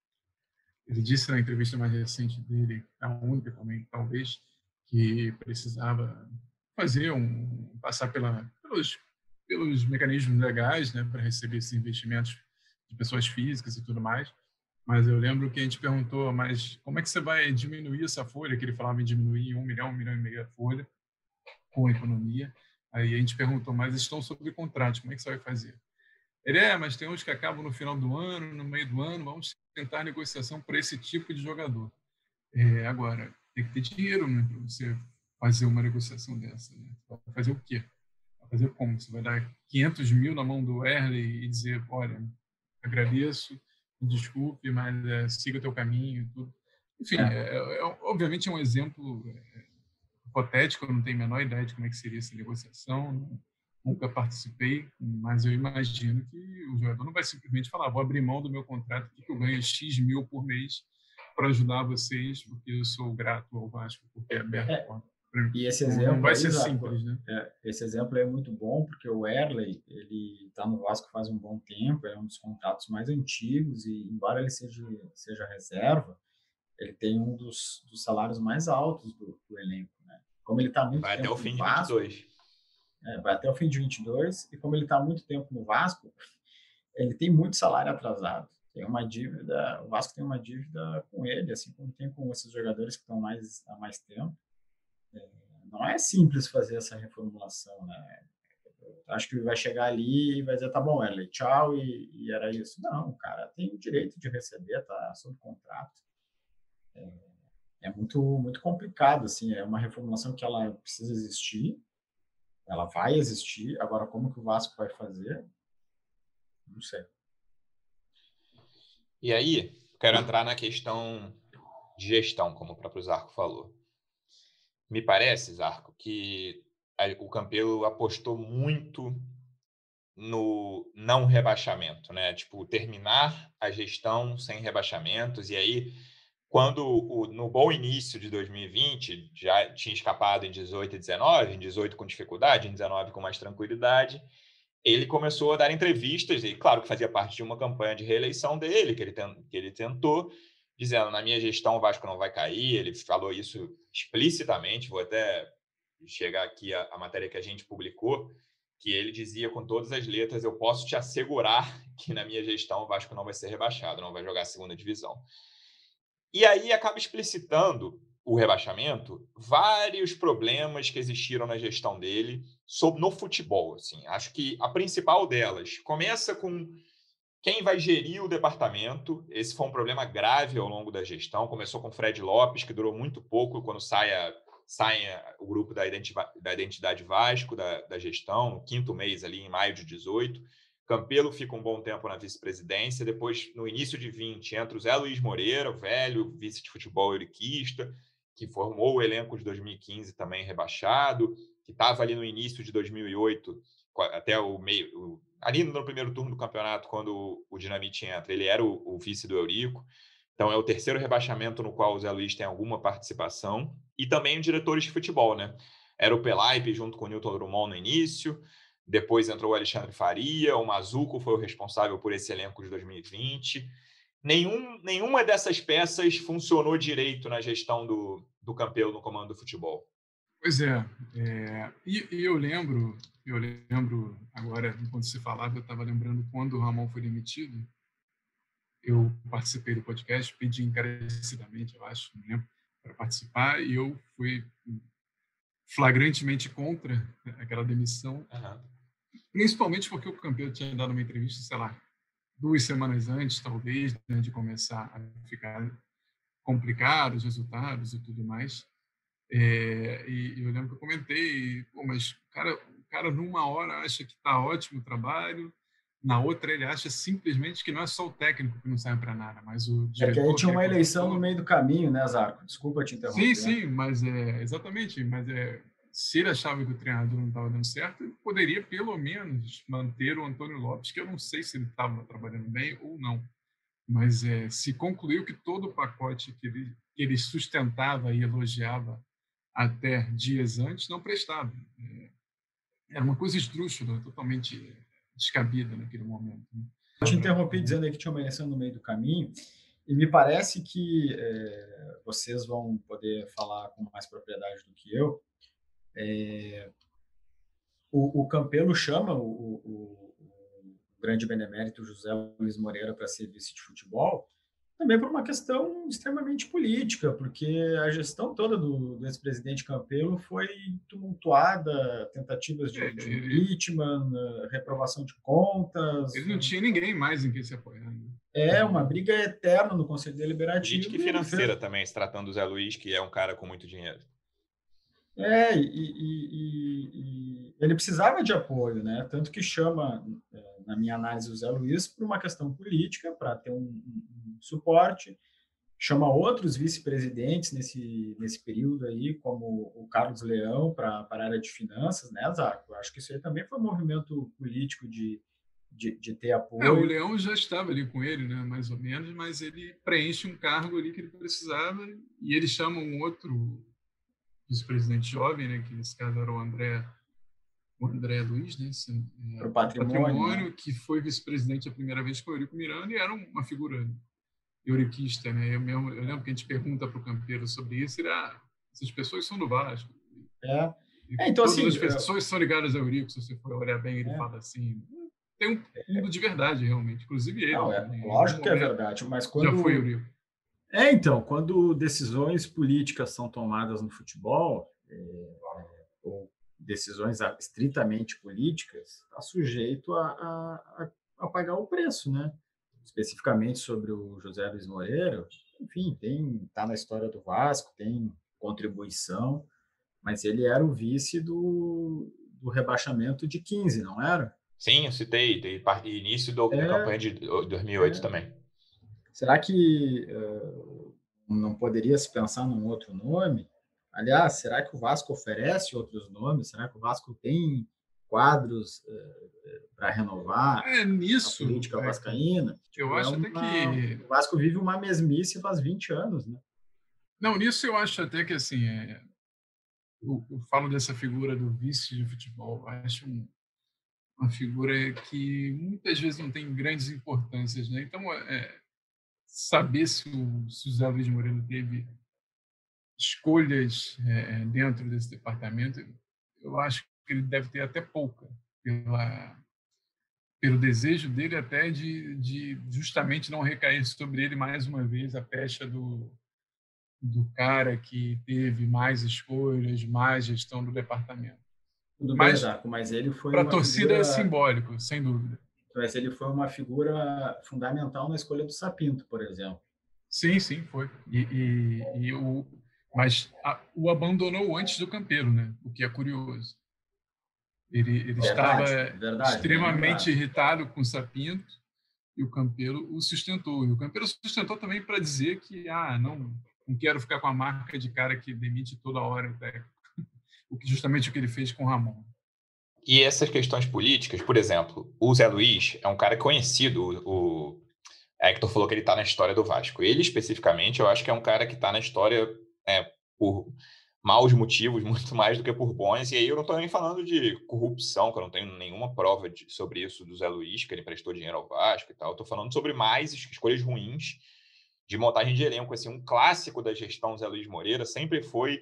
Ele disse na entrevista mais recente dele, a única também, talvez, que precisava fazer um passar pela, pelos, pelos mecanismos legais, né, para receber esses investimentos de pessoas físicas e tudo mais. Mas eu lembro que a gente perguntou, mas como é que você vai diminuir essa folha? Que ele falava em diminuir em um milhão, um milhão e meio a folha com a economia. Aí a gente perguntou, mas estão sob contrato, como é que você vai fazer? Ele é, mas tem uns que acabam no final do ano, no meio do ano, vamos tentar negociação para esse tipo de jogador. É, agora, tem que ter dinheiro, né, para você fazer uma negociação dessa. Né? Vai fazer o quê? Vai fazer como? Você vai dar quinhentos mil na mão do Erley e dizer, olha, agradeço, me desculpe, mas é, siga o teu caminho e tudo. Enfim, é. É, é, obviamente é um exemplo é, hipotético, eu não tenho a menor ideia de como é que seria essa negociação, não, nunca participei, mas eu imagino que o jogador não vai simplesmente falar, vou abrir mão do meu contrato aqui, que eu ganho X mil por mês para ajudar vocês, porque eu sou grato ao Vasco, porque é aberto a porta. E esse exemplo não vai aí, ser Zarco, simples, né? É, esse exemplo é muito bom, porque o Erley, ele está no Vasco faz um bom tempo, é um dos contratos mais antigos, e embora ele seja, seja reserva, ele tem um dos, dos salários mais altos do, do elenco, né? Como ele está muito vai tempo até o fim no de Vasco, vinte e dois. É, vai até o fim de vinte e dois, e como ele está muito tempo no Vasco, ele tem muito salário atrasado. Tem uma dívida, o Vasco tem uma dívida com ele, assim como tem com esses jogadores que estão mais há mais tempo. É, não é simples fazer essa reformulação, né? Acho que vai chegar ali e vai dizer, tá bom, Erley, tchau, e, e era isso. Não, o cara tem o direito de receber, tá sob contrato. É, é muito, muito complicado, assim, é uma reformulação que ela precisa existir, ela vai existir, agora como que o Vasco vai fazer? Não sei. E aí, quero entrar na questão de gestão, como o próprio Zarco falou. Me parece, Zarco, que o Campelo apostou muito no não rebaixamento, né? Tipo, terminar a gestão sem rebaixamentos. E aí, quando o, no bom início de dois mil e vinte, já tinha escapado em dezoito e dezenove, em dezoito com dificuldade, em dezenove com mais tranquilidade, ele começou a dar entrevistas, e claro que fazia parte de uma campanha de reeleição dele, que ele, que ele tentou, dizendo, na minha gestão o Vasco não vai cair. Ele falou isso explicitamente, vou até chegar aqui a, a matéria que a gente publicou, que ele dizia com todas as letras, eu posso te assegurar que na minha gestão o Vasco não vai ser rebaixado, não vai jogar a segunda divisão. E aí acaba explicitando o rebaixamento, vários problemas que existiram na gestão dele sobre, no futebol. Assim. Acho que a principal delas começa com quem vai gerir o departamento. Esse foi um problema grave ao longo da gestão. Começou com o Fred Lopes, que durou muito pouco quando saia, saia o grupo da Identidade, da Identidade Vasco, da, da gestão, no quinto mês, ali em maio de dezoito. Campelo fica um bom tempo na vice-presidência. Depois, no início de vinte, entra o Zé Luiz Moreira, o velho vice de futebol euriquista, que formou o elenco de dois mil e quinze também rebaixado, que estava ali no início de dois mil e oito, até o meio, o, ali no primeiro turno do campeonato, quando o Dinamite entra, ele era o, o vice do Eurico. Então é o terceiro rebaixamento no qual o Zé Luiz tem alguma participação. E também os diretores de futebol, né? Era o Pelaipe junto com o Newton Drummond no início, depois entrou o Alexandre Faria, o Mazuco foi o responsável por esse elenco de dois mil e vinte. Nenhum, nenhuma dessas peças funcionou direito na gestão do, do Campelo no comando do futebol. Pois é, é e, e eu lembro, eu lembro agora, enquanto você falava, eu estava lembrando quando o Ramon foi demitido, eu participei do podcast, pedi encarecidamente, eu acho, não lembro, para participar, e eu fui flagrantemente contra aquela demissão, uhum. Principalmente porque o Campelo tinha dado uma entrevista, sei lá, duas semanas antes, talvez, né, de começar a ficar complicado os resultados e tudo mais. É, e, e eu lembro que eu comentei, pô, mas o cara, o cara numa hora acha que está ótimo o trabalho, Na outra, ele acha simplesmente que não é só o técnico que não serve para nada, mas o diretor... É que aí tinha uma que é eleição no meio do caminho, né, Zarco? Desculpa te interromper. Sim, sim, mas é... Exatamente, mas é... Se ele achava que o treinador não estava dando certo, ele poderia, pelo menos, manter o Antônio Lopes, que eu não sei se ele estava trabalhando bem ou não. Mas é, se concluiu que todo o pacote que ele, que ele sustentava e elogiava até dias antes não prestava. É, era uma coisa esdrúxula, totalmente descabida naquele momento. Né? Eu te interrompi dizendo aí que tinha uma eleição no meio do caminho, e me parece que é, vocês vão poder falar com mais propriedade do que eu. É, o, o Campelo chama o, o, o grande benemérito José Luiz Moreira para ser vice de futebol, também por uma questão extremamente política, porque a gestão toda do, do ex-presidente Campelo foi tumultuada, tentativas de, de impeachment, reprovação de contas. Ele não tinha ninguém mais em quem se apoiar. Né? É, uma briga eterna no Conselho Deliberativo. Política e financeira fez... também, se tratando do Zé Luiz, que é um cara com muito dinheiro. É, e, e, e, e ele precisava de apoio, né? Tanto que chama, na minha análise, o Zé Luiz por uma questão política, para ter um, um, um suporte, chama outros vice-presidentes nesse, nesse período aí, como o Carlos Leão, para a área de finanças, né, Zarco? Acho que isso aí também foi um movimento político de, de, de ter apoio. É, o Leão já estava ali com ele, né, mais ou menos, mas ele preenche um cargo ali que ele precisava e ele chama um outro vice-presidente jovem, né, que nesse caso era o André, o André Luiz, né, para o patrimônio, patrimônio né? Que foi vice-presidente a primeira vez com o Eurico Miranda e era uma figura euriquista, né? Eu, mesmo, eu lembro que a gente pergunta para o Campeiro sobre isso, ele, ah, essas pessoas são do Vasco. É. É, então, todas assim, as pessoas eu... são ligadas ao Eurico, se você for olhar bem, ele é. fala assim, tem um fundo de verdade, realmente, inclusive ele. Não, é, né? Lógico que é verdade, mas quando... Já foi Eurico. É, então, quando decisões políticas são tomadas no futebol, é, ou decisões estritamente políticas, está sujeito a, a, a pagar o preço, né? Especificamente sobre o José Luiz Moreira, enfim, tem, está na história do Vasco, tem contribuição, mas ele era o vice do, do rebaixamento de quinze, não era? Sim, eu citei, início do, é, da campanha de dois mil e oito é. também. Será que uh, não poderia se pensar num outro nome? Aliás, será que o Vasco oferece outros nomes? Será que o Vasco tem quadros uh, para renovar é, nisso, a política é, vascaína? Eu tipo, acho é uma, até que... O Vasco vive uma mesmice faz vinte anos, né? Não, nisso eu acho até que, assim, é, eu, eu falo dessa figura do vice de futebol, eu acho um, uma figura que muitas vezes não tem grandes importâncias, né? Então, é, saber se o, se o Zé Luiz Moreira teve escolhas é, dentro desse departamento, eu acho que ele deve ter até pouca, pela, pelo desejo dele até de, de justamente não recair sobre ele mais uma vez a pecha do, do cara que teve mais escolhas, mais gestão do departamento. Tudo mas, bem, Jaco, mas ele foi para a uma torcida figura... é simbólico, sem dúvida. Mas ele foi uma figura fundamental na escolha do Sapinto, por exemplo. Sim, sim, foi. E, e, e o, mas a, o abandonou antes do Campeiro, né? O que é curioso. Ele, ele verdade, estava verdade, extremamente verdade. irritado com o Sapinto e o Campeiro o sustentou. E o Campeiro sustentou também para dizer que ah, não, não quero ficar com a marca de cara que demite toda hora o técnico. O que, justamente o que ele fez com o Ramon. E essas questões políticas, por exemplo, o Zé Luiz é um cara conhecido, o Hector falou que ele está na história do Vasco. Ele, especificamente, eu acho que é um cara que está na história é, por maus motivos, muito mais do que por bons. E aí eu não estou nem falando de corrupção, que eu não tenho nenhuma prova de, sobre isso do Zé Luiz, que ele prestou dinheiro ao Vasco e tal. Estou falando sobre mais escolhas ruins de montagem de elenco. Assim, um clássico da gestão Zé Luiz Moreira sempre foi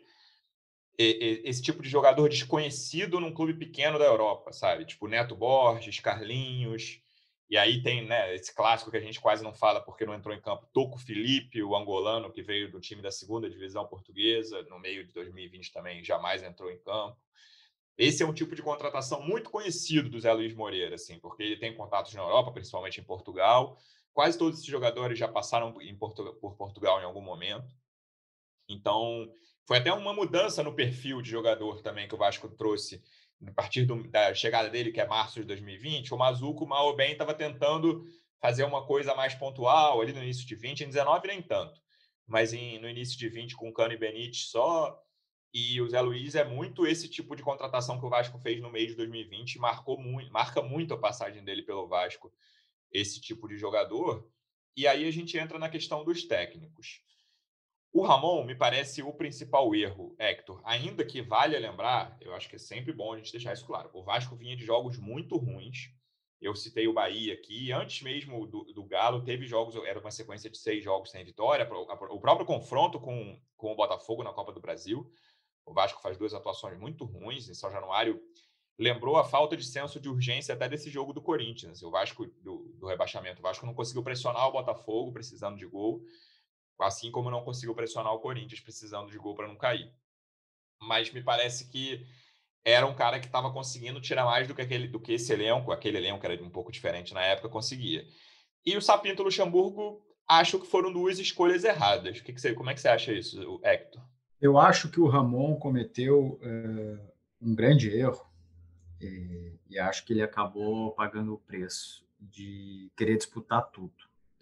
esse tipo de jogador desconhecido num clube pequeno da Europa, sabe? Tipo Neto Borges, Carlinhos, e aí tem, né, esse clássico que a gente quase não fala porque não entrou em campo, Toco Filipe, o angolano que veio do time da segunda divisão portuguesa, no meio de dois mil e vinte também jamais entrou em campo. Esse é um tipo de contratação muito conhecido do Zé Luiz Moreira, assim, porque ele tem contatos na Europa, principalmente em Portugal. Quase todos esses jogadores já passaram em Portu- por Portugal em algum momento. Então, foi até uma mudança no perfil de jogador também que o Vasco trouxe a partir do, da chegada dele, que é março de dois mil e vinte, o Mazuco, mal ou bem, estava tentando fazer uma coisa mais pontual ali no início de vinte, em dezenove nem tanto, mas em, no início de vinte com Cano e Benítez só, e o Zé Luiz é muito esse tipo de contratação que o Vasco fez no meio de dois mil e vinte, marcou muito, marca muito a passagem dele pelo Vasco, esse tipo de jogador, e aí a gente entra na questão dos técnicos. O Ramon me parece o principal erro, Hector, ainda que valha lembrar, eu acho que é sempre bom a gente deixar isso claro, o Vasco vinha de jogos muito ruins, eu citei o Bahia aqui, antes mesmo do, do Galo, teve jogos, era uma sequência de seis jogos sem vitória, o próprio confronto com, com o Botafogo na Copa do Brasil, o Vasco faz duas atuações muito ruins em São Januário, lembrou a falta de senso de urgência até desse jogo do Corinthians, o Vasco do, do rebaixamento, o Vasco não conseguiu pressionar o Botafogo precisando de gol, assim como não conseguiu pressionar o Corinthians precisando de gol para não cair. Mas me parece que era um cara que estava conseguindo tirar mais do que, aquele, do que esse elenco, aquele elenco era um pouco diferente na época, conseguia. E o Sapinto Luxemburgo, acho que foram duas escolhas erradas. O que que você, como é que você acha isso, Hector? Eu acho que o Ramon cometeu uh, um grande erro e, e acho que ele acabou pagando o preço de querer disputar tudo.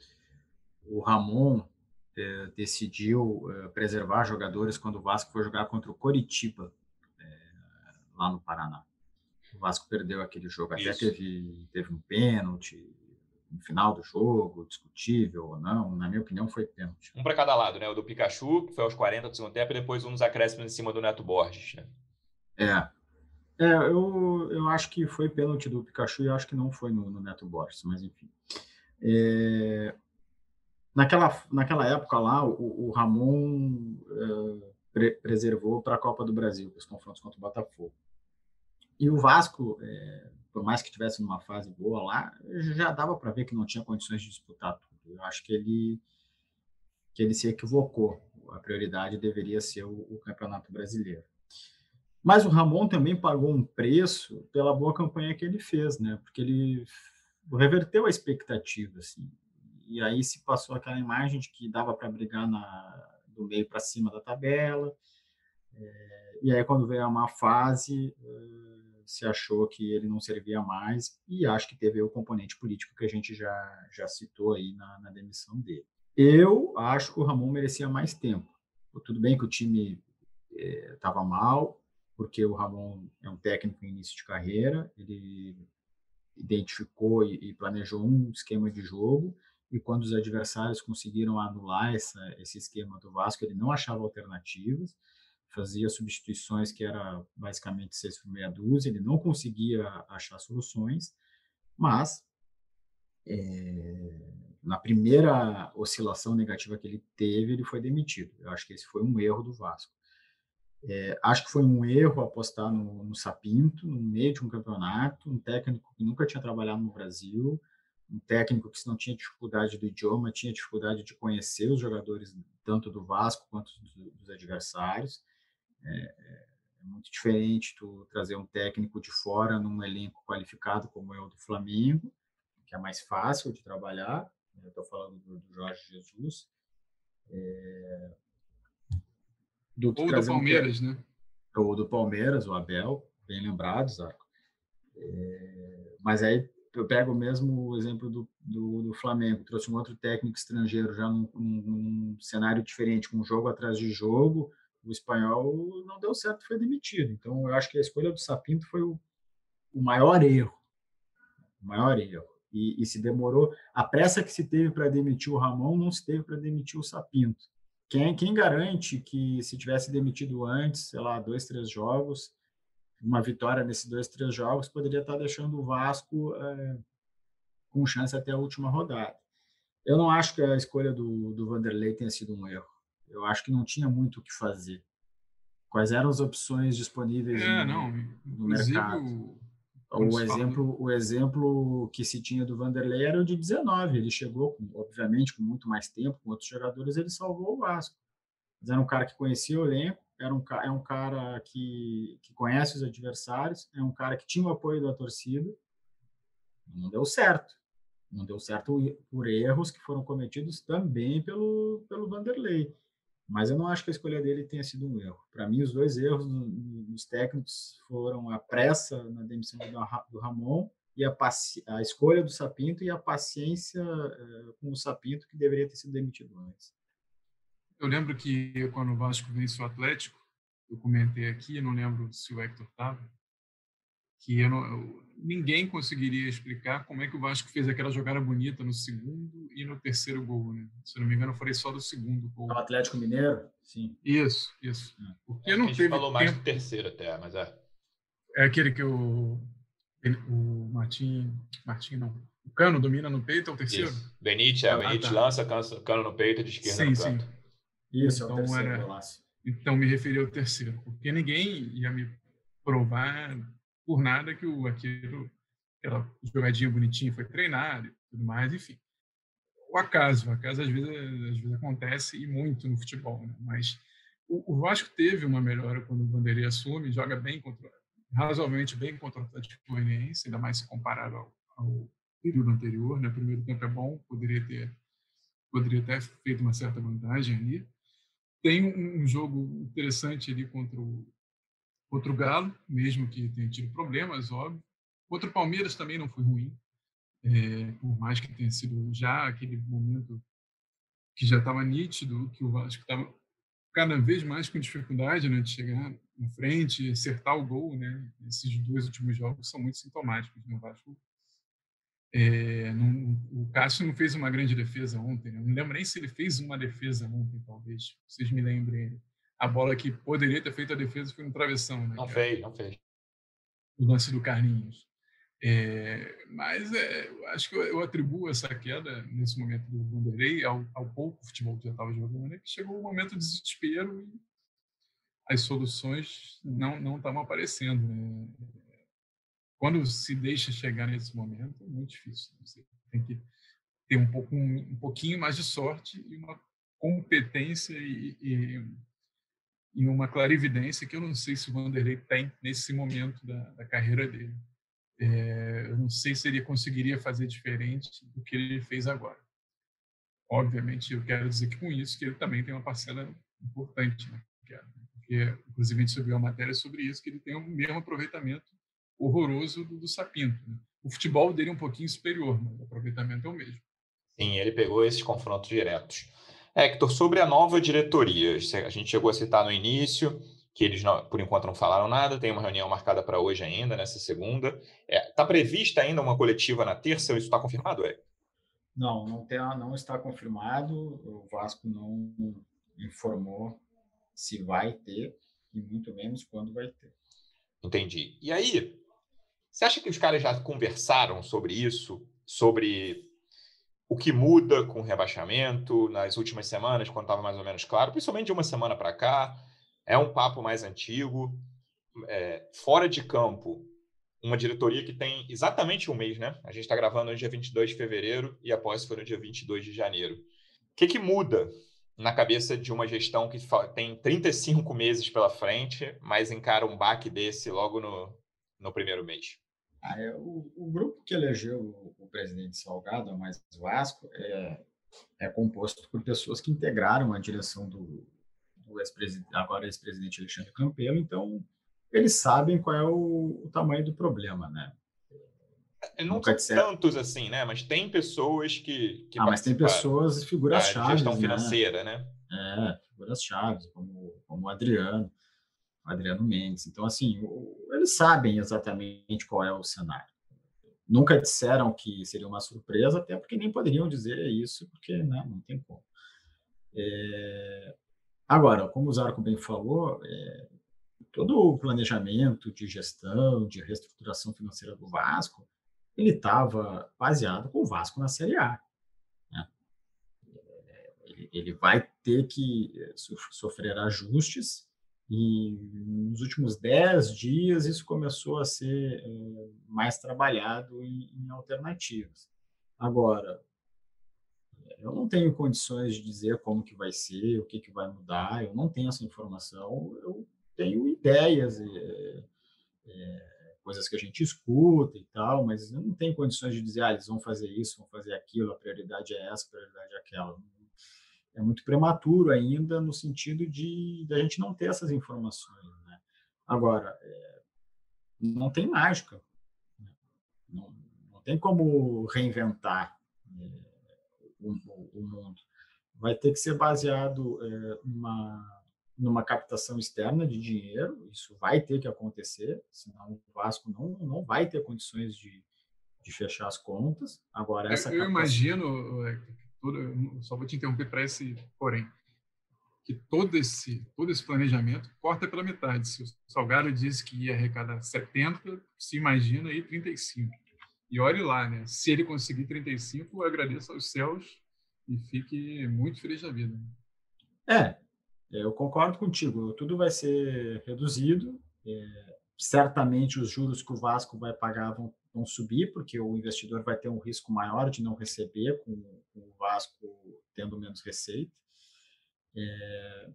O Ramon uh, decidiu uh, preservar jogadores quando o Vasco foi jogar contra o Coritiba, uh, lá no Paraná. O Vasco perdeu aquele jogo, até teve, teve um pênalti no final do jogo, discutível ou não, na minha opinião foi pênalti. Um para cada lado, né? O do Pikachu, que foi aos quarenta do segundo tempo, e depois um dos acréscimos em cima do Neto Borges, né? É, é eu, eu acho que foi pênalti do Pikachu e eu acho que não foi no, no Neto Borges, mas enfim. É, naquela, naquela época lá, o, o Ramon é, pre, preservou para a Copa do Brasil, os confrontos contra o Botafogo. E o Vasco, é, por mais que tivesse numa fase boa lá, já dava para ver que não tinha condições de disputar tudo. Eu acho que ele, que ele se equivocou. A prioridade deveria ser o, o Campeonato Brasileiro. Mas o Ramon também pagou um preço pela boa campanha que ele fez, né? Porque ele reverteu a expectativa, assim. E aí se passou aquela imagem de que dava para brigar na, do meio para cima da tabela. É, e aí, quando veio a má fase, se achou que ele não servia mais, e acho que teve o componente político que a gente já, já citou aí na, na demissão dele. Eu acho que o Ramon merecia mais tempo. Tudo bem que o time estava é, mal, porque o Ramon é um técnico em início de carreira, ele identificou e, e planejou um esquema de jogo, e quando os adversários conseguiram anular essa, esse esquema do Vasco, ele não achava alternativas, fazia substituições que era basicamente seis por meia dúzia, ele não conseguia achar soluções, mas é, na primeira oscilação negativa que ele teve, ele foi demitido. Eu acho que esse foi um erro do Vasco. É, acho que foi um erro apostar no, no Sapinto, no meio de um campeonato, um técnico que nunca tinha trabalhado no Brasil, um técnico que, se não tinha dificuldade do idioma, tinha dificuldade de conhecer os jogadores, tanto do Vasco quanto dos, dos adversários. É, é muito diferente tu trazer um técnico de fora num elenco qualificado como é o do Flamengo, que é mais fácil de trabalhar. Eu estou falando do, do Jorge Jesus. É, do que ou do Palmeiras, um... né? Ou do Palmeiras, o Abel, bem lembrado, Zarco. É, mas aí eu pego mesmo o exemplo do, do, do Flamengo, trouxe um outro técnico estrangeiro já num, num, num cenário diferente, com um jogo atrás de jogo. O espanhol não deu certo, foi demitido. Então, eu acho que a escolha do Sapinto foi o, o maior erro. O maior erro. E, e se demorou... A pressa que se teve para demitir o Ramon não se teve para demitir o Sapinto. Quem, quem garante que se tivesse demitido antes, sei lá, dois, três jogos, uma vitória nesses dois, três jogos, poderia estar deixando o Vasco é, com chance até a última rodada. Eu não acho que a escolha do, do Vanderlei tenha sido um erro. Eu acho que não tinha muito o que fazer. Quais eram as opções disponíveis é, no, não, no mercado? O, o, exemplo, o exemplo que se tinha do Vanderlei era o de dezenove. Ele chegou, com, obviamente, com muito mais tempo, com outros jogadores, ele salvou o Vasco. Mas era um cara que conhecia o elenco, era um, é um cara que, que conhece os adversários, é um cara que tinha o apoio da torcida. Não deu certo. Não deu certo por erros que foram cometidos também pelo, pelo Vanderlei. Mas eu não acho que a escolha dele tenha sido um erro. Para mim, os dois erros dos técnicos foram a pressa na demissão do Ramon e a, a escolha do Sapinto e a paciência uh, com o Sapinto, que deveria ter sido demitido antes. Eu lembro que quando o Vasco vence o Atlético, eu comentei aqui, não lembro se o Hector estava, que eu não, eu, ninguém conseguiria explicar como é que o Vasco fez aquela jogada bonita no segundo e no terceiro gol, né? Se não me engano, eu falei só do segundo gol. O Atlético Mineiro? Sim. Isso, isso. É. Porque não a gente teve falou mais tempo. do terceiro até, mas é. É aquele que o, o Martim, Martim não, o Cano domina no peito, é o terceiro? Isso. Benítez, é, ah, Benítez tá. lança Cano no peito, de esquerda sim, no canto. Sim. Isso, então, é o terceiro era, golaço. Então me referi ao terceiro, porque ninguém ia me provar por nada que o aquilo, aquela jogadinha bonitinha foi treinado e tudo mais, enfim. O acaso, o acaso às vezes, às vezes acontece e muito no futebol, né? Mas o, o Vasco teve uma melhora quando o Vanderlei assume, joga bem contra, razoavelmente bem contra o Atlético Goianiense, ainda mais se comparado ao, ao período anterior, né? O primeiro tempo é bom, poderia ter, poderia ter feito uma certa vantagem ali. Tem um, um jogo interessante ali contra o, contra o Galo, mesmo que tenha tido problemas, óbvio. Contra o Palmeiras também não foi ruim, é, por mais que tenha sido já aquele momento que já estava nítido, que o Vasco estava cada vez mais com dificuldade, né, de chegar na frente, acertar o gol, né? Esses dois últimos jogos são muito sintomáticos, né? O Vasco, é, não, o Cássio não fez uma grande defesa ontem, né? Não lembro nem se ele fez uma defesa ontem, talvez vocês me lembrem. A bola que poderia ter feito a defesa foi no travessão, né? Não fez, não fez. O lance do Carlinhos. É, mas é, eu acho que eu, eu atribuo essa queda nesse momento do Vanderlei ao, ao pouco futebol que já estava jogando, né, que chegou o momento de desespero e as soluções não não estavam aparecendo, né? Quando se deixa chegar nesse momento é muito difícil. Você tem que ter um pouco um, um pouquinho mais de sorte e uma competência e, e, e uma clarividência que eu não sei se o Vanderlei tem nesse momento da, da carreira dele. É, eu não sei se ele conseguiria fazer diferente do que ele fez agora. Obviamente, eu quero dizer que com isso que ele também tem uma parcela importante, né? Porque, inclusive, a gente subiu uma matéria sobre isso, que ele tem o mesmo aproveitamento horroroso do, do Sapinto, né? O futebol dele é um pouquinho superior, mas o aproveitamento é o mesmo. Sim, ele pegou esses confrontos diretos. Hector, sobre a nova diretoria, a gente chegou a citar no início que eles, não, por enquanto, não falaram nada. Tem uma reunião marcada para hoje ainda, nessa segunda. Está é, prevista ainda uma coletiva na terça? Isso está confirmado, é? Não, não, tem, não está confirmado. O Vasco não informou se vai ter e muito menos quando vai ter. Entendi. E aí, você acha que os caras já conversaram sobre isso? Sobre o que muda com o rebaixamento nas últimas semanas, quando estava mais ou menos claro? Principalmente de uma semana para cá. É um papo mais antigo. É, fora de campo, uma diretoria que tem exatamente um mês, né? A gente está gravando no dia vinte e dois de fevereiro e após foi no dia vinte e dois de janeiro. O que, que muda na cabeça de uma gestão que tem trinta e cinco meses pela frente, mas encara um baque desse logo no, no primeiro mês? Ah, é, o, o grupo que elegeu o, o presidente Salgado, a Mais Vasco, é, é composto por pessoas que integraram a direção do, do ex-presidente, agora ex-presidente Alexandre Campelo, então eles sabem qual é o, o tamanho do problema, né? Não Nunca são tantos assim, né? Mas tem pessoas que, que ah, mas tem pessoas, figuras-chave, gestão né? financeira, né? É, figuras-chave, como, como o Adriano, o Adriano Mendes. Então, assim, o, eles sabem exatamente qual é o cenário. Nunca disseram que seria uma surpresa, até porque nem poderiam dizer isso, porque né, não tem como. É... Agora, como o Zarco bem falou, é... todo o planejamento de gestão, de reestruturação financeira do Vasco, ele estava baseado com o Vasco na Série A. Né? Ele, ele vai ter que sofrer ajustes e nos últimos dez dias isso começou a ser é, mais trabalhado em, em alternativas. Agora, eu não tenho condições de dizer como que vai ser, o que, que vai mudar, eu não tenho essa informação, eu tenho ideias, é, é, coisas que a gente escuta e tal, mas eu não tenho condições de dizer, ah, eles vão fazer isso, vão fazer aquilo, a prioridade é essa, a prioridade é aquela. é muito prematuro ainda, no sentido de, de a gente não ter essas informações, né? Agora, é, não tem mágica, né? não, não tem como reinventar é, o, o mundo. Vai ter que ser baseado é, numa, numa captação externa de dinheiro, isso vai ter que acontecer, senão o Vasco não, não vai ter condições de, de fechar as contas. Agora, essa eu, eu captação... imagino, tudo, só vou te interromper para esse porém, que todo esse, todo esse planejamento corta pela metade. Se o Salgado disse que ia arrecadar setenta, se imagina aí trinta e cinco. E olhe lá, né? Se ele conseguir trinta e cinco, eu agradeço aos céus e fique muito feliz da vida. É, eu concordo contigo. Tudo vai ser reduzido. É, certamente os juros que o Vasco vai pagar vão, vão subir, porque o investidor vai ter um risco maior de não receber, com, com o Vasco tendo menos receita. É,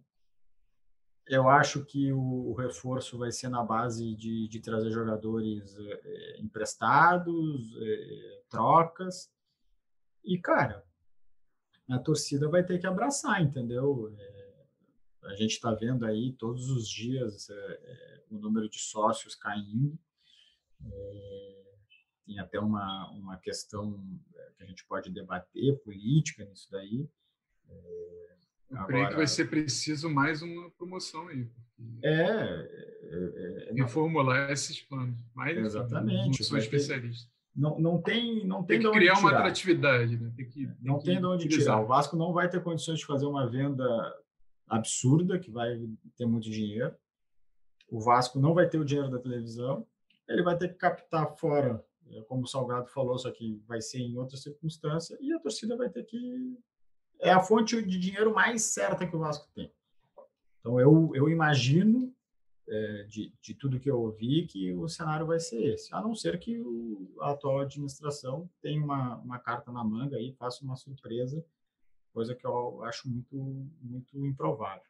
eu acho que o, o reforço vai ser na base de, de trazer jogadores é, emprestados, é, trocas. E, cara, a torcida vai ter que abraçar, entendeu? É, a gente está vendo aí todos os dias é, é, o número de sócios caindo. É, tem até uma, uma questão que a gente pode debater, política nisso daí. É, Eu Agora, creio que vai ser preciso mais uma promoção aí. É, é, é reformular esses planos. Mas, exatamente. Enfim, não sou especialista. Ter, não, não tem, não tem, tem que criar uma atratividade, né? Tem que, tem não que tem de onde tirar. O Vasco não vai ter condições de fazer uma venda absurda, que vai ter muito dinheiro. O Vasco não vai ter o dinheiro da televisão. Ele vai ter que captar fora, como o Salgado falou, só que vai ser em outra circunstância, e a torcida vai ter que... É a fonte de dinheiro mais certa que o Vasco tem. Então, eu, eu imagino, é, de, de tudo que eu ouvi, que o cenário vai ser esse. A não ser que o, a atual administração tenha uma, uma carta na manga e faça uma surpresa, coisa que eu acho muito, muito improvável.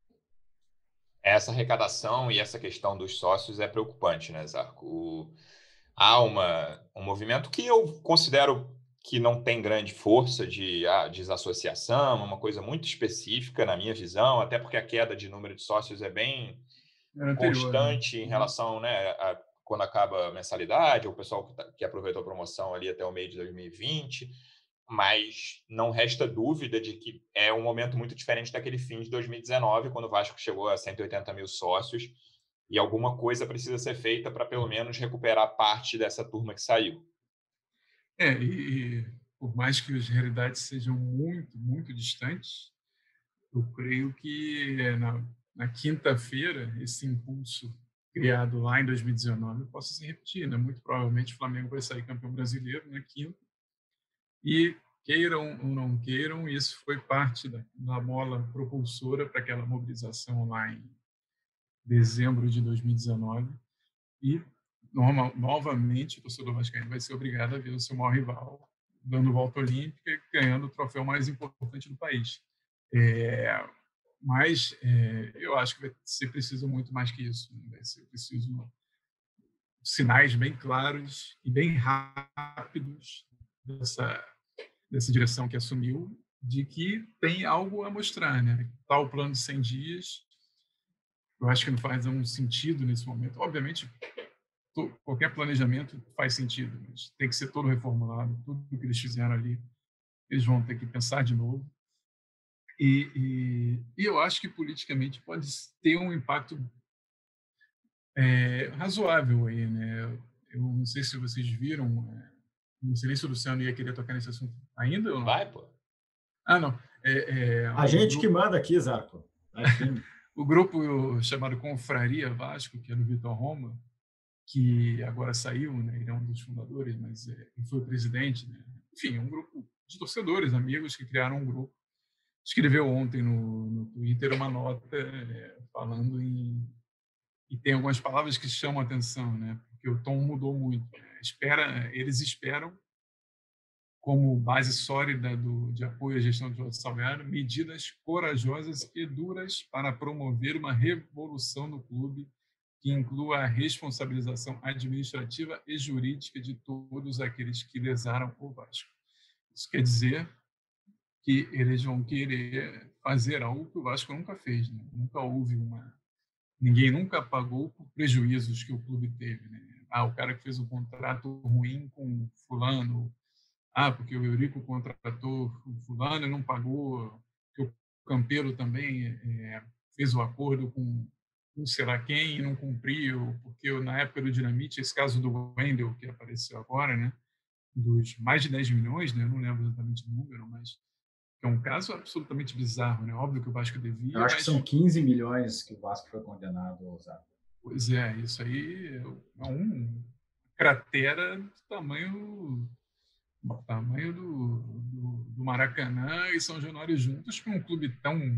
Essa arrecadação e essa questão dos sócios é preocupante, né, Zarco? O... Há uma, um movimento que eu considero que não tem grande força de ah, desassociação, uma coisa muito específica na minha visão, até porque a queda de número de sócios é bem anterior, constante, né? Em relação, né, a quando acaba a mensalidade, o pessoal que, tá, que aproveitou a promoção ali até o meio de dois mil e vinte, mas não resta dúvida de que é um momento muito diferente daquele fim de dois mil e dezenove, quando o Vasco chegou a cento e oitenta mil sócios, e alguma coisa precisa ser feita para, pelo menos, recuperar parte dessa turma que saiu. É, e, e por mais que as realidades sejam muito, muito distantes, eu creio que na, na quinta-feira esse impulso criado lá em dois mil e dezenove possa se repetir, né? Muito provavelmente o Flamengo vai sair campeão brasileiro na quinta, e queiram ou não queiram, isso foi parte da, da mola propulsora para aquela mobilização lá em dezembro de dois mil e dezenove, e normal, novamente o torcedor vascaíno vai ser obrigado a ver o seu maior rival dando volta olímpica e ganhando o troféu mais importante do país. É, mas é, eu acho que vai ser preciso muito mais que isso. Né? Vai ser preciso sinais bem claros e bem rápidos dessa, dessa direção que assumiu, de que tem algo a mostrar. Né? Tal plano de cem dias, eu acho que não faz um sentido nesse momento. Obviamente, qualquer planejamento faz sentido, mas tem que ser todo reformulado. Tudo que eles fizeram ali, eles vão ter que pensar de novo. E, e, e eu acho que politicamente pode ter um impacto é, razoável aí, né? Eu não sei se vocês viram, é, não sei nem se o Luciano ia querer tocar nesse assunto ainda ou não. Vai, pô. Ah, não. É, é, a gente grupo... que manda aqui, Zarco. Aqui. O grupo chamado Confraria Vasco, que é do Vitor Roma, que agora saiu, né? Ele é um dos fundadores, mas é, ele foi o presidente, né? Enfim, um grupo de torcedores, amigos que criaram um grupo. Escreveu ontem no, no Twitter uma nota é, falando em... E tem algumas palavras que chamam a atenção, né? Porque o tom mudou muito. Né? Espera, eles esperam, como base sólida do, de apoio à gestão de Jorge Salgado, medidas corajosas e duras para promover uma revolução no clube que inclua a responsabilização administrativa e jurídica de todos aqueles que lesaram o Vasco. Isso quer dizer que eles vão querer fazer algo que o Vasco nunca fez, né? Nunca houve uma... Ninguém nunca pagou por prejuízos que o clube teve, né? Ah, o cara que fez um contrato ruim com fulano. Ah, porque o Eurico contratou o fulano e não pagou. Porque o Campeiro também é, fez o acordo com não sei lá quem e não cumpriu. Porque na época do Dinamite, esse caso do Wendel, que apareceu agora, né? Dos mais de dez milhões, né? Eu não lembro exatamente o número, mas é um caso absolutamente bizarro, né? Óbvio que o Vasco devia, Eu acho mas... que são quinze milhões que o Vasco foi condenado a usar. Pois é, isso aí é um cratera do tamanho, do, tamanho do, do, do Maracanã e São Januário juntos para um clube tão,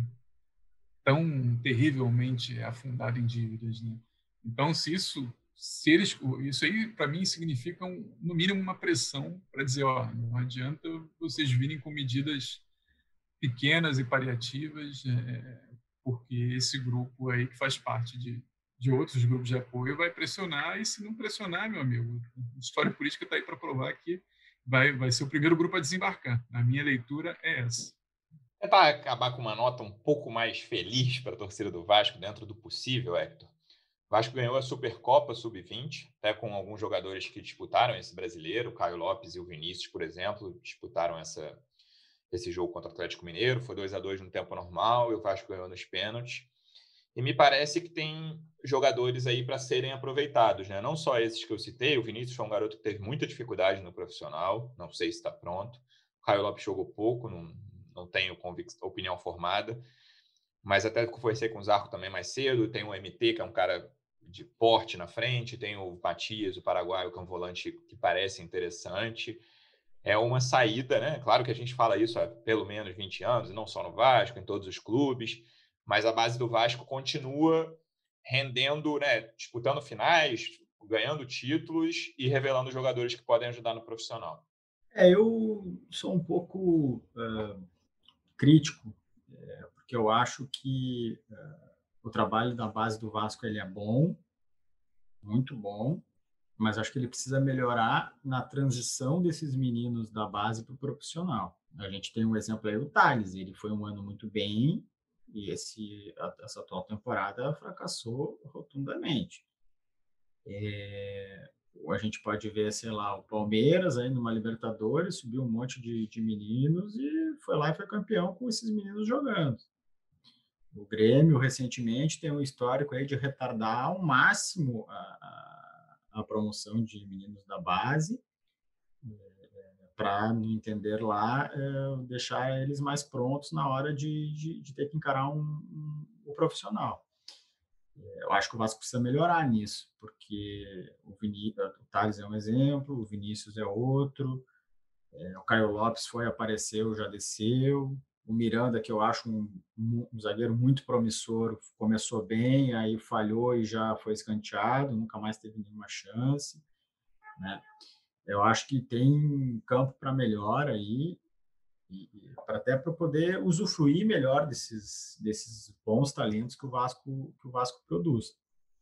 tão terrivelmente afundado em dívidas, né? Então, se isso, se eles, isso aí para mim significa um, no mínimo uma pressão para dizer, ó, não adianta vocês virem com medidas pequenas e paliativas, é, porque esse grupo aí que faz parte de de outros grupos de apoio vai pressionar, e se não pressionar, meu amigo, a história política está aí para provar que vai, vai ser o primeiro grupo a desembarcar. A minha leitura é essa. É para acabar com uma nota um pouco mais feliz para a torcida do Vasco, dentro do possível, Hector. O Vasco ganhou a Supercopa sub vinte, até com alguns jogadores que disputaram esse brasileiro, o Caio Lopes e o Vinícius, por exemplo, disputaram essa, esse jogo contra o Atlético Mineiro. Foi dois a dois no tempo normal e o Vasco ganhou nos pênaltis. E me parece que tem jogadores aí para serem aproveitados, né? Não só esses que eu citei. O Vinícius foi um garoto que teve muita dificuldade no profissional, não sei se está pronto. O Caio Lopes jogou pouco, não, não tenho convic- opinião formada, mas até conversei com o Zarco também mais cedo. Tem o M T, que é um cara de porte na frente, tem o Matias, o paraguaio, que é um volante que parece interessante. É uma saída, né? Claro que a gente fala isso há pelo menos vinte anos, e não só no Vasco, em todos os clubes, mas a base do Vasco continua rendendo, né, disputando finais, ganhando títulos e revelando jogadores que podem ajudar no profissional. É, eu sou um pouco uh, crítico, é, porque eu acho que uh, o trabalho da base do Vasco ele é bom, muito bom, mas acho que ele precisa melhorar na transição desses meninos da base para o profissional. A gente tem um exemplo aí, o Thales, ele foi um ano muito bem, e esse, essa atual temporada fracassou rotundamente. É, a gente pode ver, sei lá, o Palmeiras aí numa Libertadores, subiu um monte de, de meninos e foi lá e foi campeão com esses meninos jogando. O Grêmio, recentemente, tem um histórico aí de retardar ao máximo a, a, a promoção de meninos da base, para, no entender lá, é, deixar eles mais prontos na hora de, de, de ter que encarar um, um, um profissional. Eu acho que o Vasco precisa melhorar nisso, porque o, Viní- o Thales é um exemplo, o Vinícius é outro, é, o Caio Lopes foi, apareceu, já desceu, o Miranda, que eu acho um, um, um zagueiro muito promissor, começou bem, aí falhou e já foi escanteado, nunca mais teve nenhuma chance, né? Eu acho que tem campo para melhor aí, e, e para até para poder usufruir melhor desses desses bons talentos que o Vasco que o Vasco produz.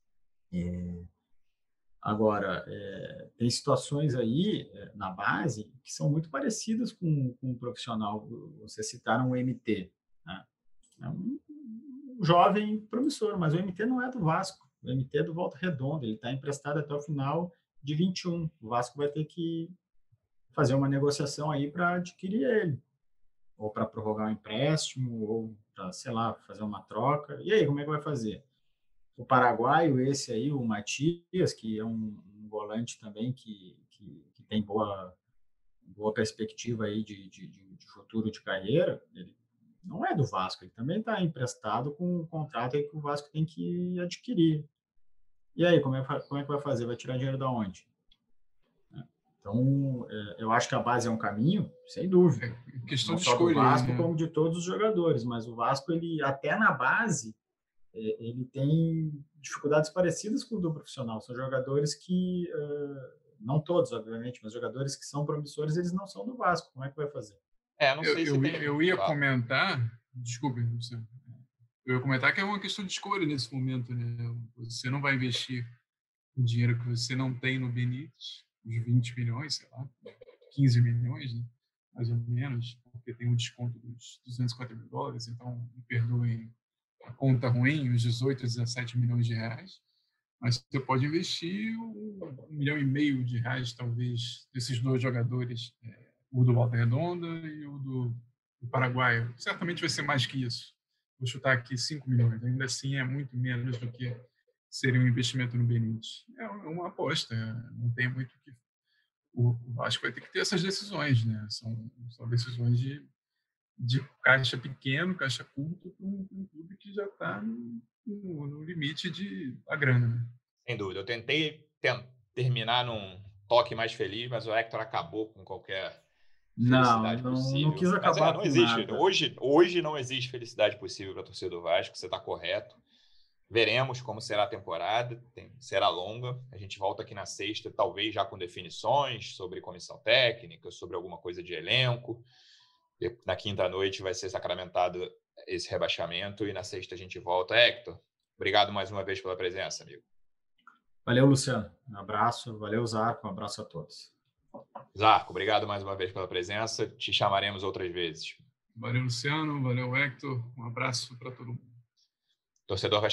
É, agora é, tem situações aí é, na base que são muito parecidas com, com o profissional. Vocês citaram o M T, né? É um, um jovem promissor, mas o M T não é do Vasco. O M T é do Volta Redonda. Ele está emprestado até o final de vinte e um. O Vasco vai ter que fazer uma negociação aí para adquirir ele, ou para prorrogar um empréstimo, ou para, sei lá, fazer uma troca. E aí, como é que vai fazer? O paraguaio, esse aí, o Matias, que é um, um volante também que, que, que tem boa, boa perspectiva aí de, de, de futuro de carreira, ele não é do Vasco, ele também está emprestado com um contrato aí que o Vasco tem que adquirir. E aí, como é, como é que vai fazer? Vai tirar dinheiro de onde? Então, eu acho que a base é um caminho, sem dúvida. É questão não de só escolha, do Vasco, né? como de todos os jogadores. Mas o Vasco, ele até na base, ele tem dificuldades parecidas com o do profissional. São jogadores que, não todos, obviamente, mas jogadores que são promissores, eles não são do Vasco. Como é que vai fazer? É, não sei eu, se eu, tem... eu ia comentar, desculpe, Luciano. Eu ia comentar que é uma questão de escolha nesse momento, né? Você não vai investir o dinheiro que você não tem no Benítez, os vinte milhões, sei lá, quinze milhões, né? mais ou menos, porque tem um desconto dos duzentos e cinquenta mil dólares, então me perdoem a conta ruim, uns dezoito, dezessete milhões de reais. Mas você pode investir um, um milhão e meio de reais, talvez, desses dois jogadores, é, o do Volta Redonda e o do, do Paraguai. Certamente vai ser mais que isso. Vou chutar aqui cinco milhões. Ainda assim, é muito menos do que seria um investimento no Benítez. É uma aposta. Não tem muito que... O Vasco vai ter que ter essas decisões, né? São, são decisões de, de caixa pequeno, caixa curto, para um, um clube que já está no, no, no limite de, da grana, né? Sem dúvida. Eu tentei tem, terminar num toque mais feliz, mas o Hector acabou com qualquer felicidade não, não, possível. não quis Mas acabar é, não com existe. nada. Hoje, hoje não existe felicidade possível para a torcida do Vasco, você está correto. Veremos como será a temporada, tem, será longa. A gente volta aqui na sexta, talvez já com definições sobre comissão técnica, sobre alguma coisa de elenco. E na quinta-noite vai ser sacramentado esse rebaixamento e na sexta a gente volta. Hector, obrigado mais uma vez pela presença, amigo. Valeu, Luciano. Um abraço. Valeu, Zarco. Um abraço a todos. Zarco, obrigado mais uma vez pela presença. Te chamaremos outras vezes. Valeu, Luciano. Valeu, Hector. Um abraço para todo mundo. Torcedor